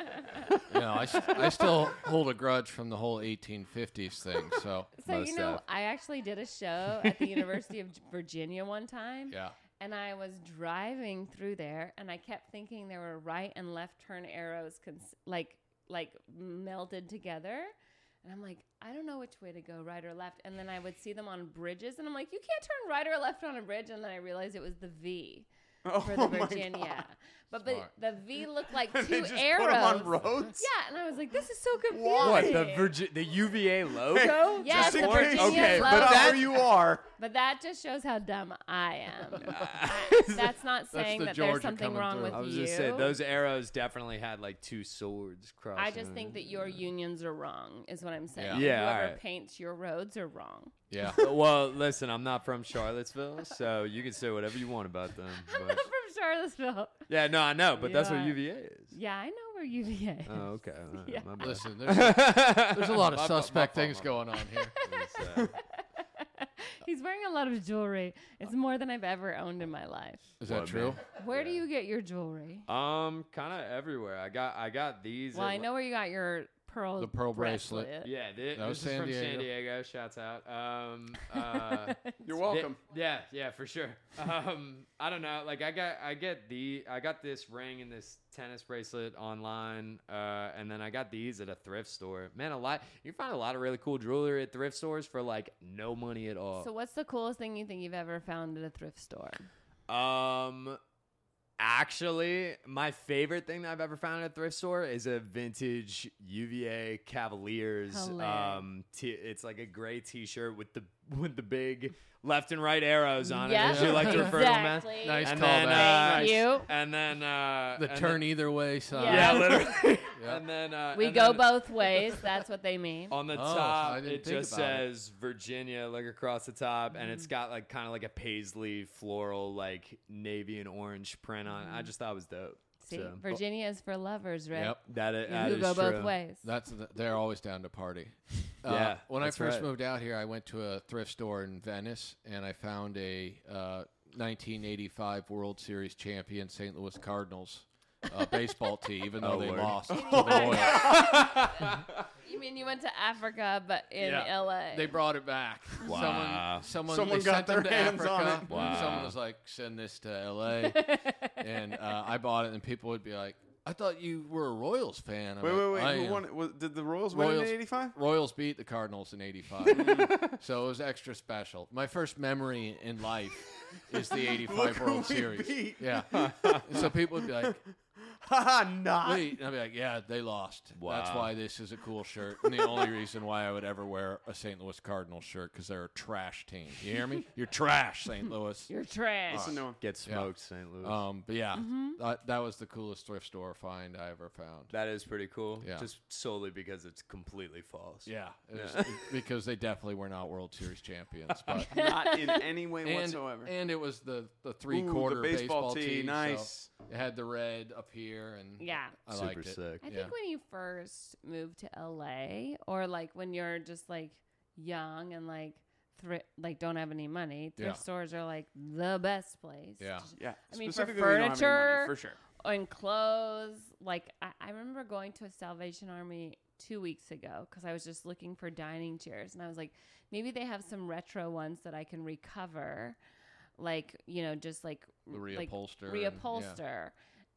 You know, I, s- I still hold a grudge from the whole eighteen fifties thing. So, so Most you know, def. I actually did a show at the University of Virginia one time. yeah. And I was driving through there, and I kept thinking there were right and left turn arrows, cons- like like melded together. And I'm like, I don't know which way to go, right or left. And then I would see them on bridges, and I'm like, you can't turn right or left on a bridge. And then I realized it was the V Oh, for the my Virginia. God. But the, Smart. the V looked like They two just arrows. put 'em on roads? Yeah, and I was like, this is so confusing. What the Virgi- the U V A logo? Yes, Just the in case. Virginia Okay, logo. but But that- where you are. But that just shows how dumb I am. I- that's not saying the that Georgia there's something coming wrong through. with I was you. just saying those arrows definitely had like two swords crossing. I just think that your unions are wrong, is what I'm saying. Yeah. Yeah, Whoever alright. paints your roads are wrong. Yeah. Well, listen, I'm not from Charlottesville, so you can say whatever you want about them. I'm but- not from Charlottesville. yeah, no, I know, but that's what Yeah. U V A is. Yeah, I know where U V A is. Oh, okay. All right, Yeah. my bad. Listen, there's a, there's a lot of My fault, suspect my things fault, going on here. It's, uh, He's wearing a lot of jewelry. It's more than I've ever owned in my life. Is that What, true? man? Where do you get your jewelry? um, kind of everywhere. I got, I got these. Well, at, I like- know where you got your pearl The pearl bracelet. Yeah, thi- That was this is San from San Diego. Diego. Shouts out. Um, uh, You're welcome. Yeah, yeah, for sure. Um, I don't know. Like I got, I get the, I got this ring and this tennis bracelet online, uh, and then I got these at a thrift store. Man, a lot. You find a lot of really cool jewelry at thrift stores for like no money at all. So what's the coolest thing you think you've ever found at a thrift store? Um, actually, my favorite thing that I've ever found at a thrift store is a vintage U V A Cavaliers. Hilarious. Um, t- it's like a gray T-shirt with the with the big left and right arrows on Yeah, it, as you like to refer to them as. exactly. Nice And call then, back. uh, Thank you. And then uh, The and turn then- either way sign. yeah, Yeah. literally. Yeah. And then uh, We and go then both ways. That's what they mean. on the Oh, top, I didn't it think just about it. says Virginia, like across the top, and Mm-hmm. it's got like kind of like a paisley floral, like navy and orange print on it. I just thought it was dope. See, So, Virginia is for lovers, right? Yep. that is, You that who is go both true. ways. That's the, they're always down to party. Uh, Yeah, when I that's first right. moved out here, I went to a thrift store in Venice and I found a uh, nineteen eighty-five World Series champion Saint Louis Cardinals uh, baseball tee, even though Oh, they word. lost to the Royals. You mean you went to Africa, but in Yeah. L A? They brought it back. Wow. Someone, someone, Someone they got sent them their to hands Africa. on it. Wow. Someone was like, "Send this to L A," and uh, I bought it, and people would be like, "I thought you were a Royals fan." I'm Wait, like, wait, wait. "I Who am." won? Was, did the Royals win Royals- in eighty-five? Royals beat the Cardinals in eighty-five. So it was extra special. My first memory in life is the eighty-five Look who World we Series. beat. Yeah. so people would be like, Haha, not. wait. And I'd be like, yeah, they lost. That's Wow. why this is a cool shirt. And the only reason why I would ever wear a Saint Louis Cardinals shirt because they're a trash team. You hear me? You're trash, Saint Louis. You're trash. Listen to him. Get smoked, Saint Louis. Um, but yeah, Mm-hmm. that, that was the coolest thrift store find I ever found. that is pretty cool. Yeah. Just solely because it's completely false. Yeah, it was- because they definitely were not World Series champions. But Not in any way and, whatsoever. and it was the the three Ooh, quarter the baseball, tee, so nice. it had the red up here, and Yeah. I Super liked it. sick. I Yeah. think when you first move to L A, or like when you're just like young and like thrift, like don't have any money, thrift Yeah. stores are like the best place. Yeah. to- Yeah, I mean, for specifically, we don't have any money, furniture, for sure. and clothes. Like I, I remember going to a Salvation Army two weeks ago because I was just looking for dining chairs, and I was like, maybe they have some retro ones that I can recover, like you know, just like The like reupholster and- yeah. reupholster.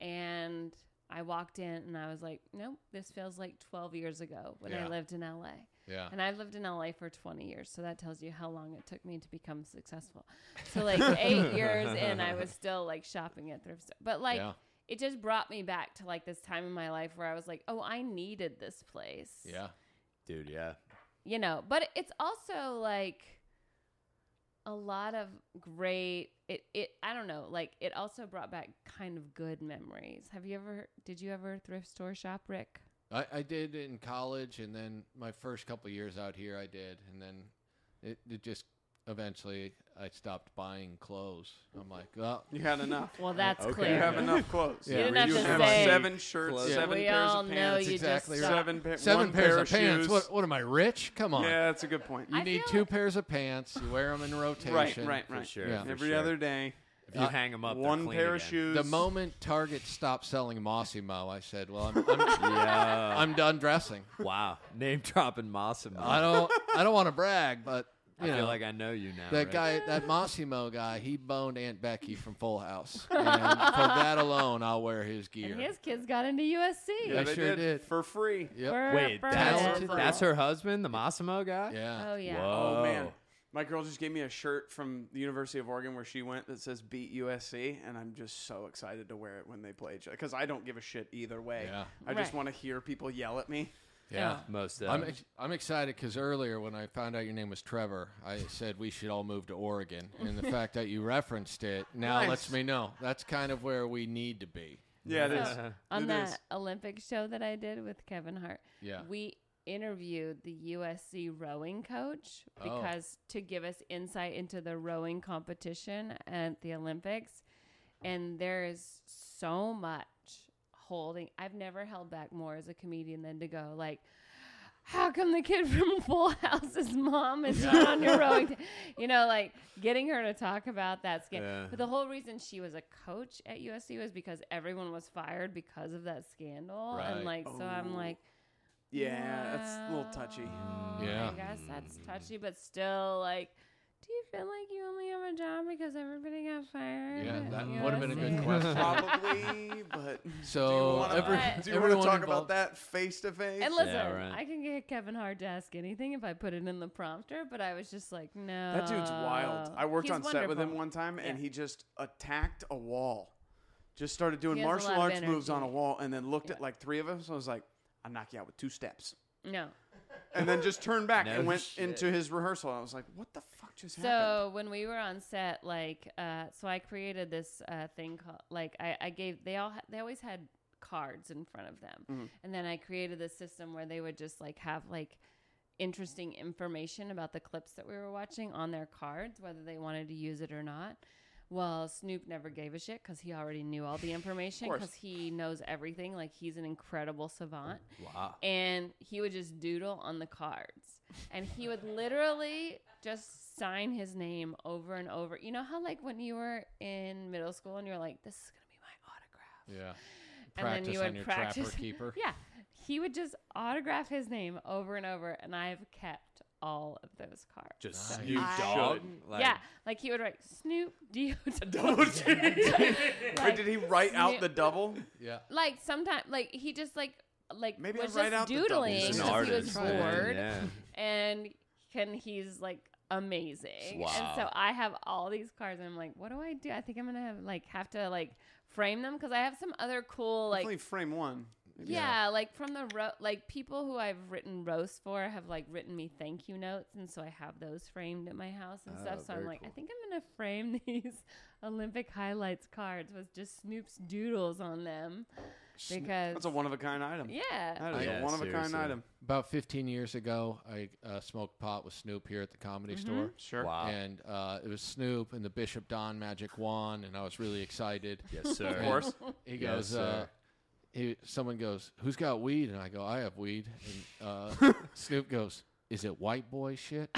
And I walked in and I was like, nope, this feels like twelve years ago when I Yeah. lived in L A. Yeah, And I've lived in L A for twenty years, so that tells you how long it took me to become successful. So like eight years in, I was still like shopping at thrift store. But like yeah, it just brought me back to like this time in my life where I was like, oh, I needed this place. yeah. Dude, yeah. You know, but it's also like a lot of great it it I don't know, like it also brought back kind of good memories. Have you ever did you ever thrift store shop, Rick? I, I did in college, and then my first couple of years out here, I did, and then it, it just eventually I stopped buying clothes. I'm like, well, You had enough. Well, that's Okay. clear. You have enough clothes. You didn't have you to have say- seven shirts, Clothes. seven We pairs all of know pants, you exactly just right. stopped. seven, pa- seven one pairs pair of pants. shoes. What? What am I rich? Come on. Yeah, that's a good point. You I need feel two like- pairs of pants. You wear them in rotation. Right, right, For right. sure. Yeah. for Every sure. other day, If you Uh, hang them up, they're one clean pair of again. shoes. The moment Target stopped selling Mossimo, I said, "Well, I'm I'm, Yeah. I'm done dressing. Wow. Name dropping Massimo. I don't I don't want to brag, but I you feel know, like I know you now. that right? guy, that Massimo guy, he boned Aunt Becky from Full House. And for that alone, I'll wear his gear. And his kids got into U S C. Yeah, they sure did. for free. Yep. For- Wait, for that's, it. that's her husband, the Massimo guy? Yeah. Oh yeah. Whoa. Oh man, my girl just gave me a shirt from the University of Oregon where she went that says "Beat U S C," and I'm just so excited to wear it when they play each other because I don't give a shit either way. Yeah. I just Right. want to hear people yell at me. Yeah. Most I'm, of ex- I'm excited because earlier when I found out your name was Trevor, I said we should all move to Oregon. And the fact that you referenced it now Nice. lets me know that's kind of where we need to be. Yeah, it is. So, on It that is. Olympic show that I did with Kevin Hart, Yeah. we interviewed the U S C rowing coach Oh. because to give us insight into the rowing competition at the Olympics. And there is so much holding. I've never held back more as a comedian than to go like, how come the kid from Full House's mom is not on your rowing team? You know, like getting her to talk about that scandal. Yeah. But the whole reason she was a coach at U S C was because everyone was fired because of that scandal. Right. And like, so I'm Oh. like, Yeah, that's a little touchy. well, Yeah. I guess that's touchy, but still, like, do you feel like you only have a job because everybody got fired? Yeah, at that U would have been a S C? good question. Probably, but So do you want every, to But- do you want everyone to talk involved- about that face to face? And listen, Yeah, right. I can get Kevin Hart to ask anything if I put it in the prompter, but I was just like, no. That dude's wild. I worked He's on set with him wonderful. one time, and Yeah. he just attacked a wall. Just started doing He has a martial lot of arts moves on a energy. wall, and then looked at Yeah. like three of us. I was like, "I'll knock you out with two steps," No. and then just turned back No and went shit. into his rehearsal. I was like, "What the fuck just happened?" So when we were on set, like, uh, so I created this uh, thing called, like, I, I gave they all ha- they always had cards in front of them, Mm-hmm. and then I created this system where they would just like have like interesting information about the clips that we were watching on their cards, whether they wanted to use it or not. Well, Snoop never gave a shit because he already knew all the information course. because he knows everything. Like he's an incredible savant. Wow. And he would just doodle on the cards. And he would literally just sign his name over and over. You know how, like, when you were in middle school and you're like, this is going to be my autograph? Yeah. And Practice then you on would your practice. trapper keeper. Yeah. He would just autograph his name over and over. And I've kept all of those cards. Just Nice. Snoop I- Dogg? Like, yeah. Like, he would write, Snoop, do you... Wait, did he write out Snoop- the double? Yeah. Like, sometimes, like, he just, like, like Maybe was I write just out the double. doodling He's He's an an because he artist. was man. bored. Yeah. And can he's like amazing. Wow. And so I have all these cards and I'm like, what do I do? I think I'm gonna have like have to like frame them because I have some other cool like Definitely frame one. yeah, like from the ro- like people who I've written roasts for have like written me thank you notes, and so I have those framed at my house and Oh, stuff. So I'm very like, I cool. think I'm gonna frame these Olympic highlights cards with just Snoop's doodles on them because That's a one of a kind item. yeah. That is Yeah, a one of a kind seriously. item. About fifteen years ago, I uh, smoked pot with Snoop here at the Comedy Mm-hmm. Store. Sure. Wow. And uh, it was Snoop and the Bishop Don magic wand, and I was really excited. Yes, sir. Of course. He Yes, goes, uh, sir. he, someone goes, who's got weed? And I go, I have weed. And uh, Snoop goes, is it white boy shit?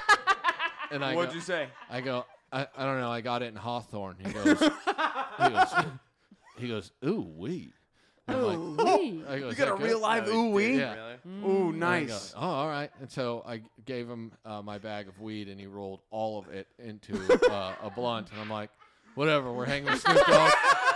And I What'd go, you say? I go, I, I don't know. I got it in Hawthorne. He goes, he goes, he goes, ooh, weed. I'm like, Wee. I go, You "Is got that a good?" real live Oh, he ooh wee? did, Yeah. really? Ooh, And I go, nice. oh, all right. And so I g- gave him uh, my bag of weed, and he rolled all of it into uh, a blunt. And I'm like, whatever. We're hanging with Snoop Dogg.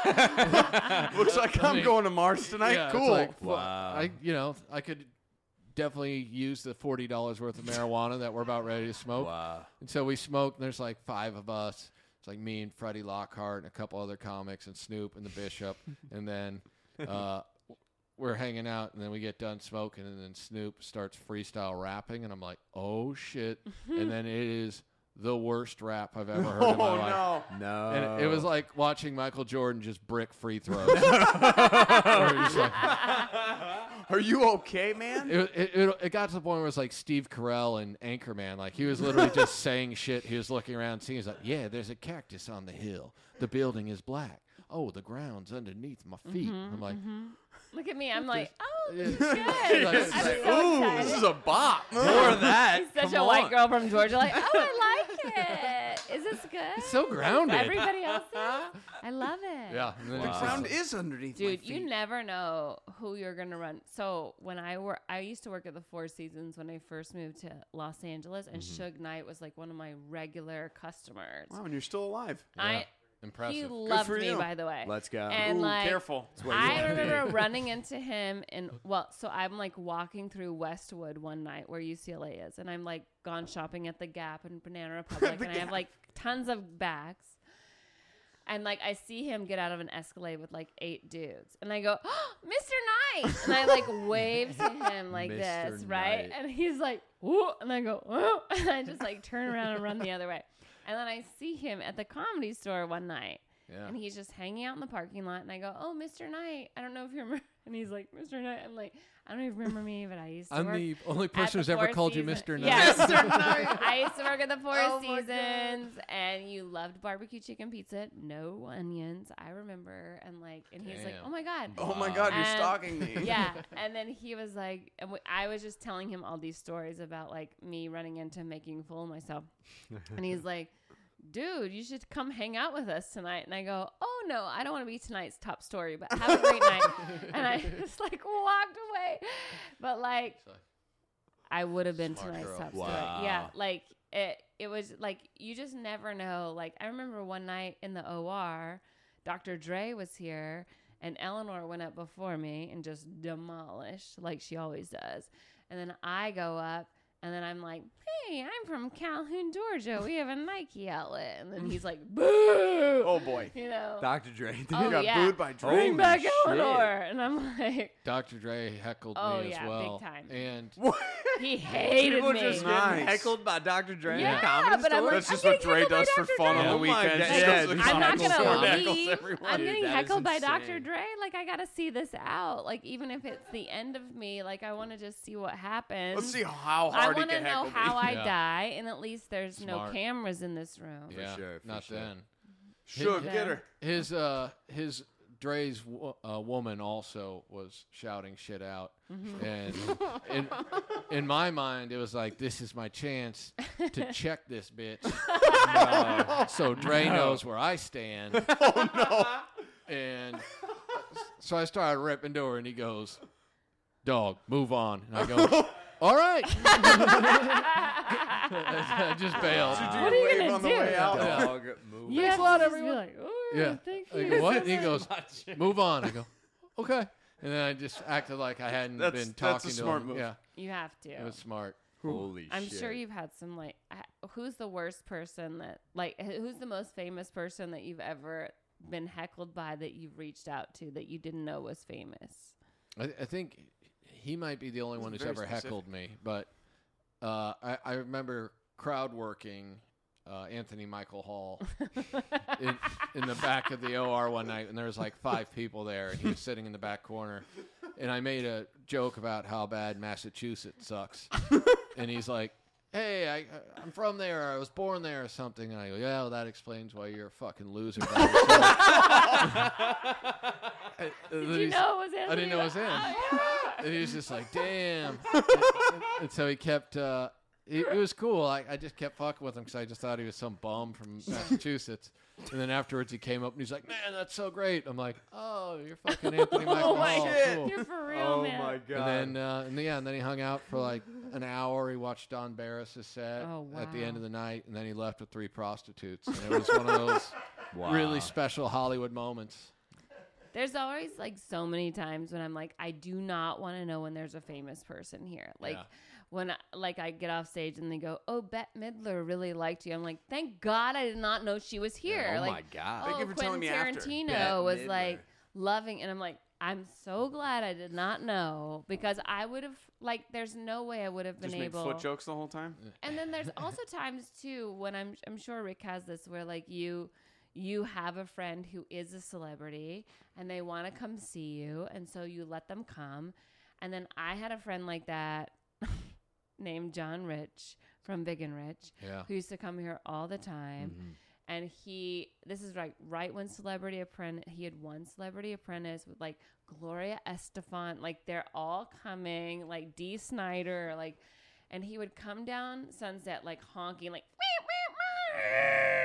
Looks like I'm mean, going to Mars tonight. Yeah, it's cool. like, fu- Wow. I, you know, I could definitely use the forty dollars worth of marijuana that we're about ready to smoke. Wow. And so we smoked, and there's like five of us. It's like me and Freddie Lockhart and a couple other comics and Snoop and the Bishop. And then uh, we're hanging out, and then we get done smoking, and then Snoop starts freestyle rapping, and I'm like, oh, shit. And then it is the worst rap I've ever heard in my Oh, life. no. No. And it, it was like watching Michael Jordan just brick free throws. Or just like- Are you okay, man? it, it, it, it got to the point where it was like Steve Carell and Anchorman. Like, he was literally just saying shit. He was looking around, seeing, he's like, yeah, there's a cactus on the hill. The building is black. Oh, the ground's underneath my feet. I'm like, Look at me. I'm like, oh, Yeah. this is good. Like, I'm it's so like, Ooh, excited. this is a bop. More of that. He's such Come a white on. girl from Georgia. Like, oh, I like it. Is this good? It's so grounded. Everybody else is? I love it. Yeah. And then Wow. it's The just ground like- is underneath my Dude, feet. you never know who you're gonna run. So when I work, I used to work at the Four Seasons when I first moved to Los Angeles, and Mm-hmm. Suge Knight was like one of my regular customers. Wow, and you're still alive. I impressive. he loved for me, you. by the way. Let's go. And Ooh, like, careful. what you I wanna remember be. running into him in well, so I'm like walking through Westwood one night where U C L A is, and I'm like gone shopping at the Gap and Banana Republic, and I have like tons of bags. And like I see him get out of an Escalade with like eight dudes, and I go, oh, Mister Knight, and I like wave to him like Mister this, right? Knight. And he's like, whoa, and I go, whoa, and I just like turn around and run the other way. And then I see him at the Comedy Store one night, Yeah. and he's just hanging out in the parking lot, and I go, oh, Mister Knight, I don't know if you remember. And he's like, Mister Knight. I'm like, I don't even remember me, but I used to I'm work the only at person the who's ever Four called you Seasons. Mister Knight. Yeah, Mister Knight. I used to work at the Four Oh my Seasons, and you loved barbecue chicken pizza, no onions. I remember, and like, and he's like, Damn. oh my god. Oh my God, you're And- stalking me. Yeah, and then he was like, and w- I was just telling him all these stories about like me running into him making a fool of myself, and he's like, dude, you should come hang out with us tonight. And I go, oh no, I don't want to be tonight's top story, but have a great night. And I just like walked away, but like So- I would have been Smart tonight's girl. top Wow. story. Yeah, like it. It was like you just never know. Like I remember one night in the O R, Doctor Dre was here, and Eleanor went up before me and just demolished like she always does. And then I go up, and then I'm like, hey, I'm from Calhoun, Georgia. We have a Nike outlet. And then he's like, boo. Oh boy. You know. Doctor Dre. Oh, You got yeah. booed by Dre. Bring back shit. Eleanor. And I'm like, Doctor Dre heckled Oh, me as yeah, big well. time. And he hated People me. just Nice. getting heckled by Doctor Dre Yeah, in a comedy but I'm store. like, That's I'm just what getting Dre heckled by does for Doctor fun on Dre. the Oh my weekends. God. He Yeah, goes to the dude, I'm not comedy gonna store and leave. heckles everyone. I'm Dude, getting that is heckled by insane. Doctor Dre. Like I gotta see this out. Like even if it's the end of me, like I want to just see what happens. Let's see how I hard he want to can know heckle how me. I Yeah. die, and at least there's no Smart. cameras in this room. yeah, sure, for not sure. then. Should Yeah. get her. His uh his Dre's wo- uh, woman also was shouting shit out, Mm-hmm. and in in my mind it was like, this is my chance to check this bitch. No. So Dre knows where I stand. Oh no! And so I started ripping to her, and he goes, "Dog, move on." And I go, "All right." I just bailed. Did you What are you wave gonna on the do? way out? Yeah. Dog move. You Thanks have a lot, to just be everyone. like, "Oh, Yeah. thank I you." go, what? And he goes, much. "Move on." I go, "Okay." And then I just acted like I hadn't That's- been that's talking a to smart him. move. Yeah, You have to. it was smart. Holy I'm shit. sure you've had some like. h- Who's the worst person that like? h- Who's the most famous person that you've ever been heckled by that you've reached out to that you didn't know was famous? I, I think he might be the only one who's very ever specific. heckled me. But uh, I, I remember crowd working uh, Anthony Michael Hall in, in the back of the O R one night, and there was like five people there, and he was sitting in the back corner. And I made a joke about how bad Massachusetts sucks, and he's like, "Hey, I, I'm from there. I was born there, or something." And I go, "Yeah, well, that explains why you're a fucking loser." by yourself." And then Did you he's- know it was Anthony? I didn't know it was him. Oh, yeah. And he was just like, "Damn!" and, and so he kept. Uh, it, it was cool. I, I just kept fucking with him because I just thought he was some bum from Massachusetts. And then afterwards, he came up and he's like, "Man, that's so great." I'm like, "Oh, you're fucking Anthony Michael Oh my Hall. shit! Cool." You're for real, Oh man. my god. And then, uh, and then, yeah, and then he hung out for like an hour. He watched Don Barris' set Oh, at the wow. end of the night, and then he left with three prostitutes. And it was one of those Wow. really special Hollywood moments. There's always like so many times when I'm like, I do not want to know when there's a famous person here. Like Yeah. when I, like I get off stage and they go, "Oh, Bette Midler really liked you." I'm like, thank God I did not know she was here. Oh like, my god. oh, Thank you for Quentin telling me after. Tarantino Bette was Midler. like loving, and I'm like, I'm so glad I did not know because I would have like, there's no way I would have been Just made able. foot jokes the whole time. And then there's also times too when I'm I'm sure Rick has this where like you you have a friend who is a celebrity and they want to come see you, and so you let them come. And then I had a friend like that named John Rich from Big and Rich Yeah. who used to come here all the time. Mm-hmm. And he, this is right, right when Celebrity Apprentice, he had one Celebrity Apprentice with like Gloria Estefan, like they're all coming, like Dee Snider, like, and he would come down Sunset like honking, like, "Meow, meow, meow."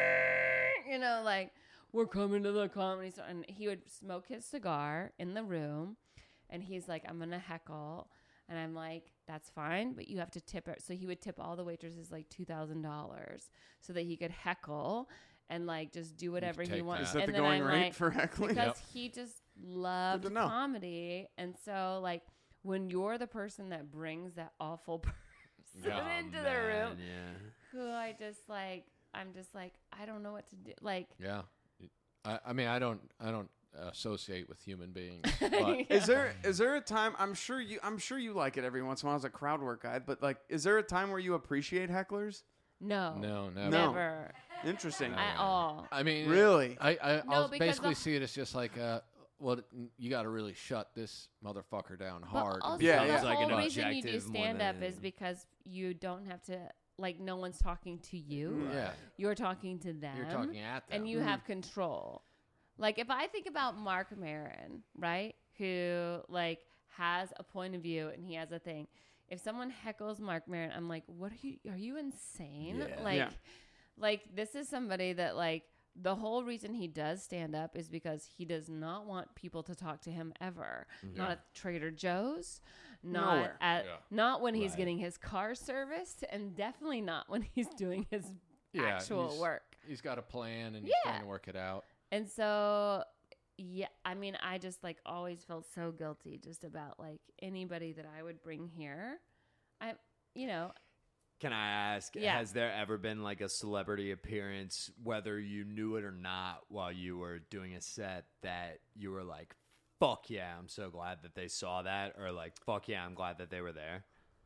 you know, like, we're coming to the comedy store. And he would smoke his cigar in the room. And he's like, I'm going to heckle. And I'm like, that's fine, but you have to tip it. So he would tip all the waitresses like two thousand dollars so that he could heckle and like just do whatever he take wants. that. Is that and the then going I'm rate like, for heckling? because Yep. he just loved to know. comedy. And so like when you're the person that brings that awful person Yeah. into the Man, room, yeah. who I just like, I'm just like, I don't know what to do. Like, Yeah. I, I mean, I don't, I don't associate with human beings. But Yeah. Is there is there a time? I'm sure you I'm sure you like it every once in a while as a crowd work guy, but like, is there a time where you appreciate hecklers? no, no, never. No. never Interesting. at all. I mean, Really? I, I No, I'll because basically the- see it as just like, uh, well, you got to really shut this motherfucker down But hard. also, Yeah, the yeah. It's like an whole reason you do objective more stand up than- is because you don't have to, like, no one's talking to you. Yeah. You're talking to them. You're talking at them. And you have control. Like, if I think about Mark Maron, right, who, like, has a point of view and he has a thing. If someone heckles Mark Maron, I'm like, what are you, are you insane? Yeah. Like, Yeah. like, this is somebody that, like, the whole reason he does stand up is because he does not want people to talk to him ever. Not at Trader Joe's, not Nowhere. at Yeah. not when he's Right. getting his car serviced, and definitely not when he's doing his Yeah, actual he's- work. He's got a plan and he's Yeah. trying to work it out. And so, yeah, I mean, I just like always felt so guilty just about like anybody that I would bring here. I, you know, Can I ask, Yeah. has there ever been like a celebrity appearance, whether you knew it or not, while you were doing a set that you were like, fuck yeah, I'm so glad that they saw that, or like, fuck yeah, I'm glad that they were there?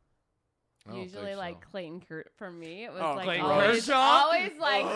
I don't usually think like so. Clayton Kurt for me. It was Oh, like Clayton always, Kershaw? always like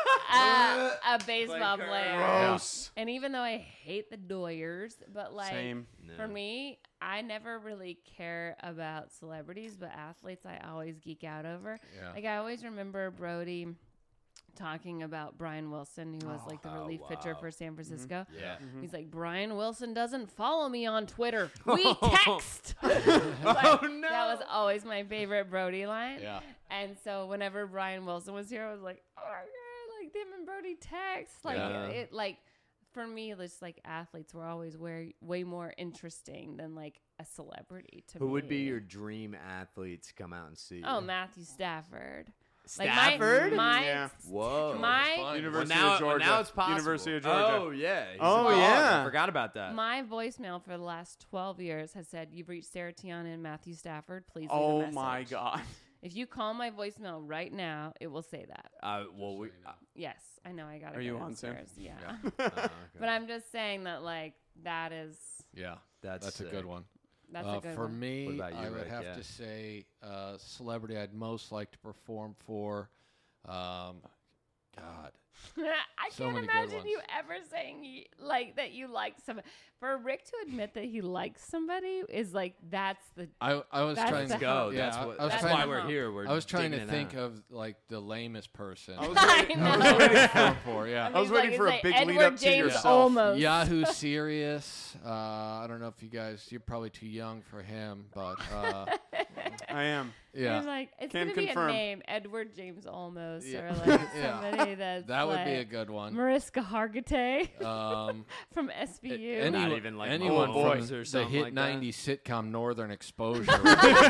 a, a baseball Clayton player. Gross. And even though I hate the Doyers, but like Same. for No. me, I never really care about celebrities, but athletes I always geek out over. Yeah. Like I always remember Brody talking about Brian Wilson, who was like the Oh, relief pitcher wow. for San Francisco. Yeah. He's like, Brian Wilson doesn't follow me on Twitter. We text. Like, That was always my favorite Brody line. Yeah. And so whenever Brian Wilson was here, I was like, oh my God, like them and Brody text. Like Yeah. it, like for me, it's like athletes were always way way more interesting than like a celebrity to Who me. would be your dream athlete to come out and see? Oh, you? Matthew Stafford. Stafford? Like my, my Yeah. Whoa. My- Fun. University well, now, of Georgia. Well, now it's possible. University of Georgia. Oh, yeah. He's Oh, a dog. yeah. I forgot about that. My voicemail for the last twelve years has said, you've reached Sarah Tiana and Matthew Stafford. Please leave a Oh message. my God. If you call my voicemail right now, it will say that. uh, well, we, uh, Yes, I know I got to Are you on, Sam? downstairs. Yeah. uh, okay. But I'm just saying that, like, that is, Yeah. That's That's a sick. good one. that's Uh, a good for one. me, What about you, I would Rick? have Yeah. to say uh, celebrity I'd most like to perform for. Um, God. I So can't many good imagine ones. you ever saying you, like that you like somebody. For Rick to admit that he likes somebody is like that's the I, I was That's trying the to Go. hump. Yeah, that's I- what, I was that's trying why to- we're here. We're I was trying to digging it think out. of like the lamest person. I was I waiting, know. I was waiting for perform for. Yeah. I was He's waiting like, for it's a like big Edward lead up to James yourself. Almost. Yahoo Serious. Uh, I don't know if you guys, you're probably too young for him, but uh, I am. yeah, I'm like, it's Can gonna be confirm. a name, Edward James Almost, Yeah. or like Yeah. somebody that's that would be a like good one. Mariska Hargitay Um, from S V U. any- Not even like anyone Mahomes from or the something hit like that. nineties sitcom Northern Exposure would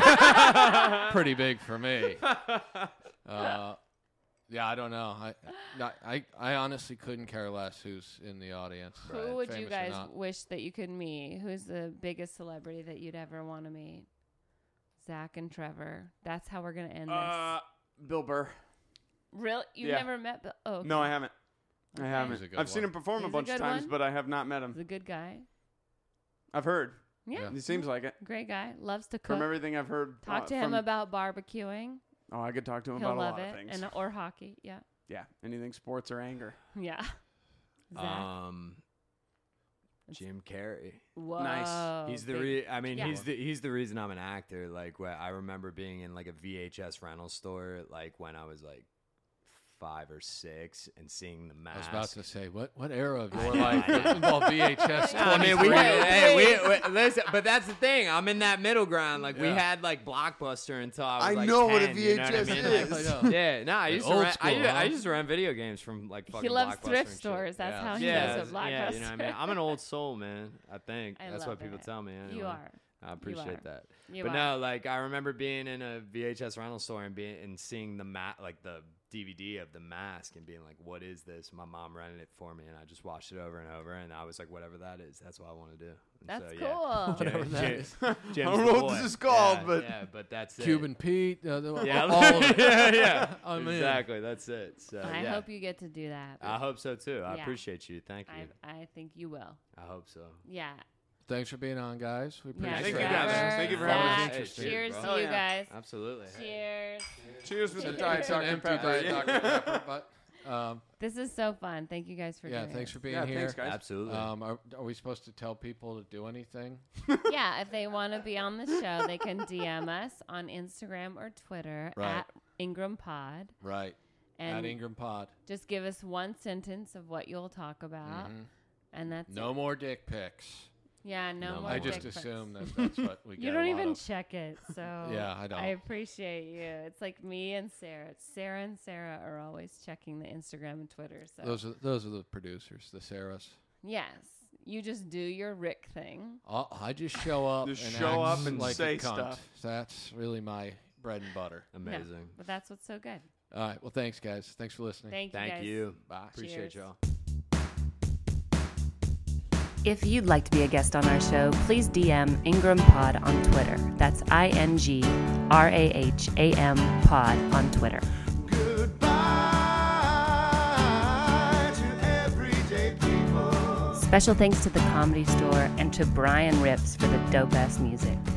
be pretty big for me. Uh, yeah, I don't know. I, not, I I honestly couldn't care less who's in the audience. Who would you famous or guys not. wish that you could meet? Who's the biggest celebrity that you'd ever want to meet? Zach and Trevor. That's how we're gonna end Uh, Bill Burr. this. Really? You've yeah. never met Bill? Oh, okay. No, I haven't. I Okay. haven't. He's a good I've seen one. him perform He's a a bunch of good times, one. but I have not met He's him. a good guy. I've heard. Yeah, Yeah. He seems like it. great guy. Loves to cook. From everything I've heard. Talk uh, to him from- about barbecuing. Oh, I could talk to him He'll about a love lot it, of things. and or hockey. Yeah, Yeah, anything sports or anger. yeah. Zach. Um, Jim Carrey. Whoa. nice. He's the big- re- I mean, Yeah. he's the he's the reason I'm an actor. Like, wh- I remember being in like a V H S rental store, like when I was like five or six and seeing the mask. I was about to say, what what era of I your know, life I know. involved V H S? I mean, we, twenty-three? hey, we, we listen, but that's the thing. I'm in that middle ground. Like we Yeah. had like Blockbuster until I was I like know what a ten, you know what I V H S mean? is. Like, I know. yeah, no, I Like used to old rent. I, school, used, I huh? used to rent video games from like fucking He loves Blockbuster thrift and shit. stores. That's Yeah. how he Yeah, knows what Blockbuster. yeah, you know what I mean. I'm an old soul, man. I think I that's love what people it. tell me. Anyway. You are. I appreciate are. that. You but are. no, like I remember being in a V H S rental store and being and seeing the mat, like the D V D of The Mask, and being like, "What is this?" My mom rented it for me, and I just watched it over and over, and I was like, "Whatever that is, that's what I want to do." And That's so, cool. Yeah. Whatever Jim- that Jim- is. Jim's I don't the know what boy. this is called, Yeah, but- yeah, but that's it. Cuban Pete. Uh, the- Yeah, all of it. yeah, yeah. I'm in. exactly. That's it. So I yeah. hope you get to do that. I hope so too. I Yeah. appreciate you. Thank you. I, I think you will. I hope so. Yeah. Thanks for being on, guys. We Yeah. appreciate Thank you, it. guys. Trevor, Thank you for That having was us. Zach, interesting. Cheers bro. to Oh, you yeah. guys. Absolutely. Cheers. Cheers with the Cheers. Diet It's an Doctor empty Pepper. Diet Yeah. Doctor Pepper, but um, This is so fun. Thank you guys for yeah, doing thanks this. for being Yeah, here. thanks, guys. Absolutely. Um, are, are we supposed to tell people to do anything? Yeah, if they want to be on the show, they can D M us on Instagram or Twitter Right. at Ingram Pod. Right. And At Ingram Pod. just give us one sentence of what you'll talk about. Mhm. And that's No it. more dick pics. Yeah, no, No more I more. just dick pics. assume that that's what we get. You a don't lot even of. check it, so Yeah, I don't. I appreciate you. It's like me and Sarah. Sarah and Sarah are always checking the Instagram and Twitter. So Those are those are the producers, the Sarahs. yes, you just do your Rick thing. I'll, I just show up Just and show act up and like say a cunt. stuff. That's really my bread and butter. Amazing. But that's what's so good. All right. Well, thanks, guys. Thanks for listening. Thank you. Thank guys. you. Bye. Appreciate Cheers. y'all. If you'd like to be a guest on our show, please D M Ingram Pod on Twitter. That's I N G R A H A M Pod on Twitter. Goodbye to everyday people. Special thanks to the Comedy Store and to Brian Rips for the dope-ass music.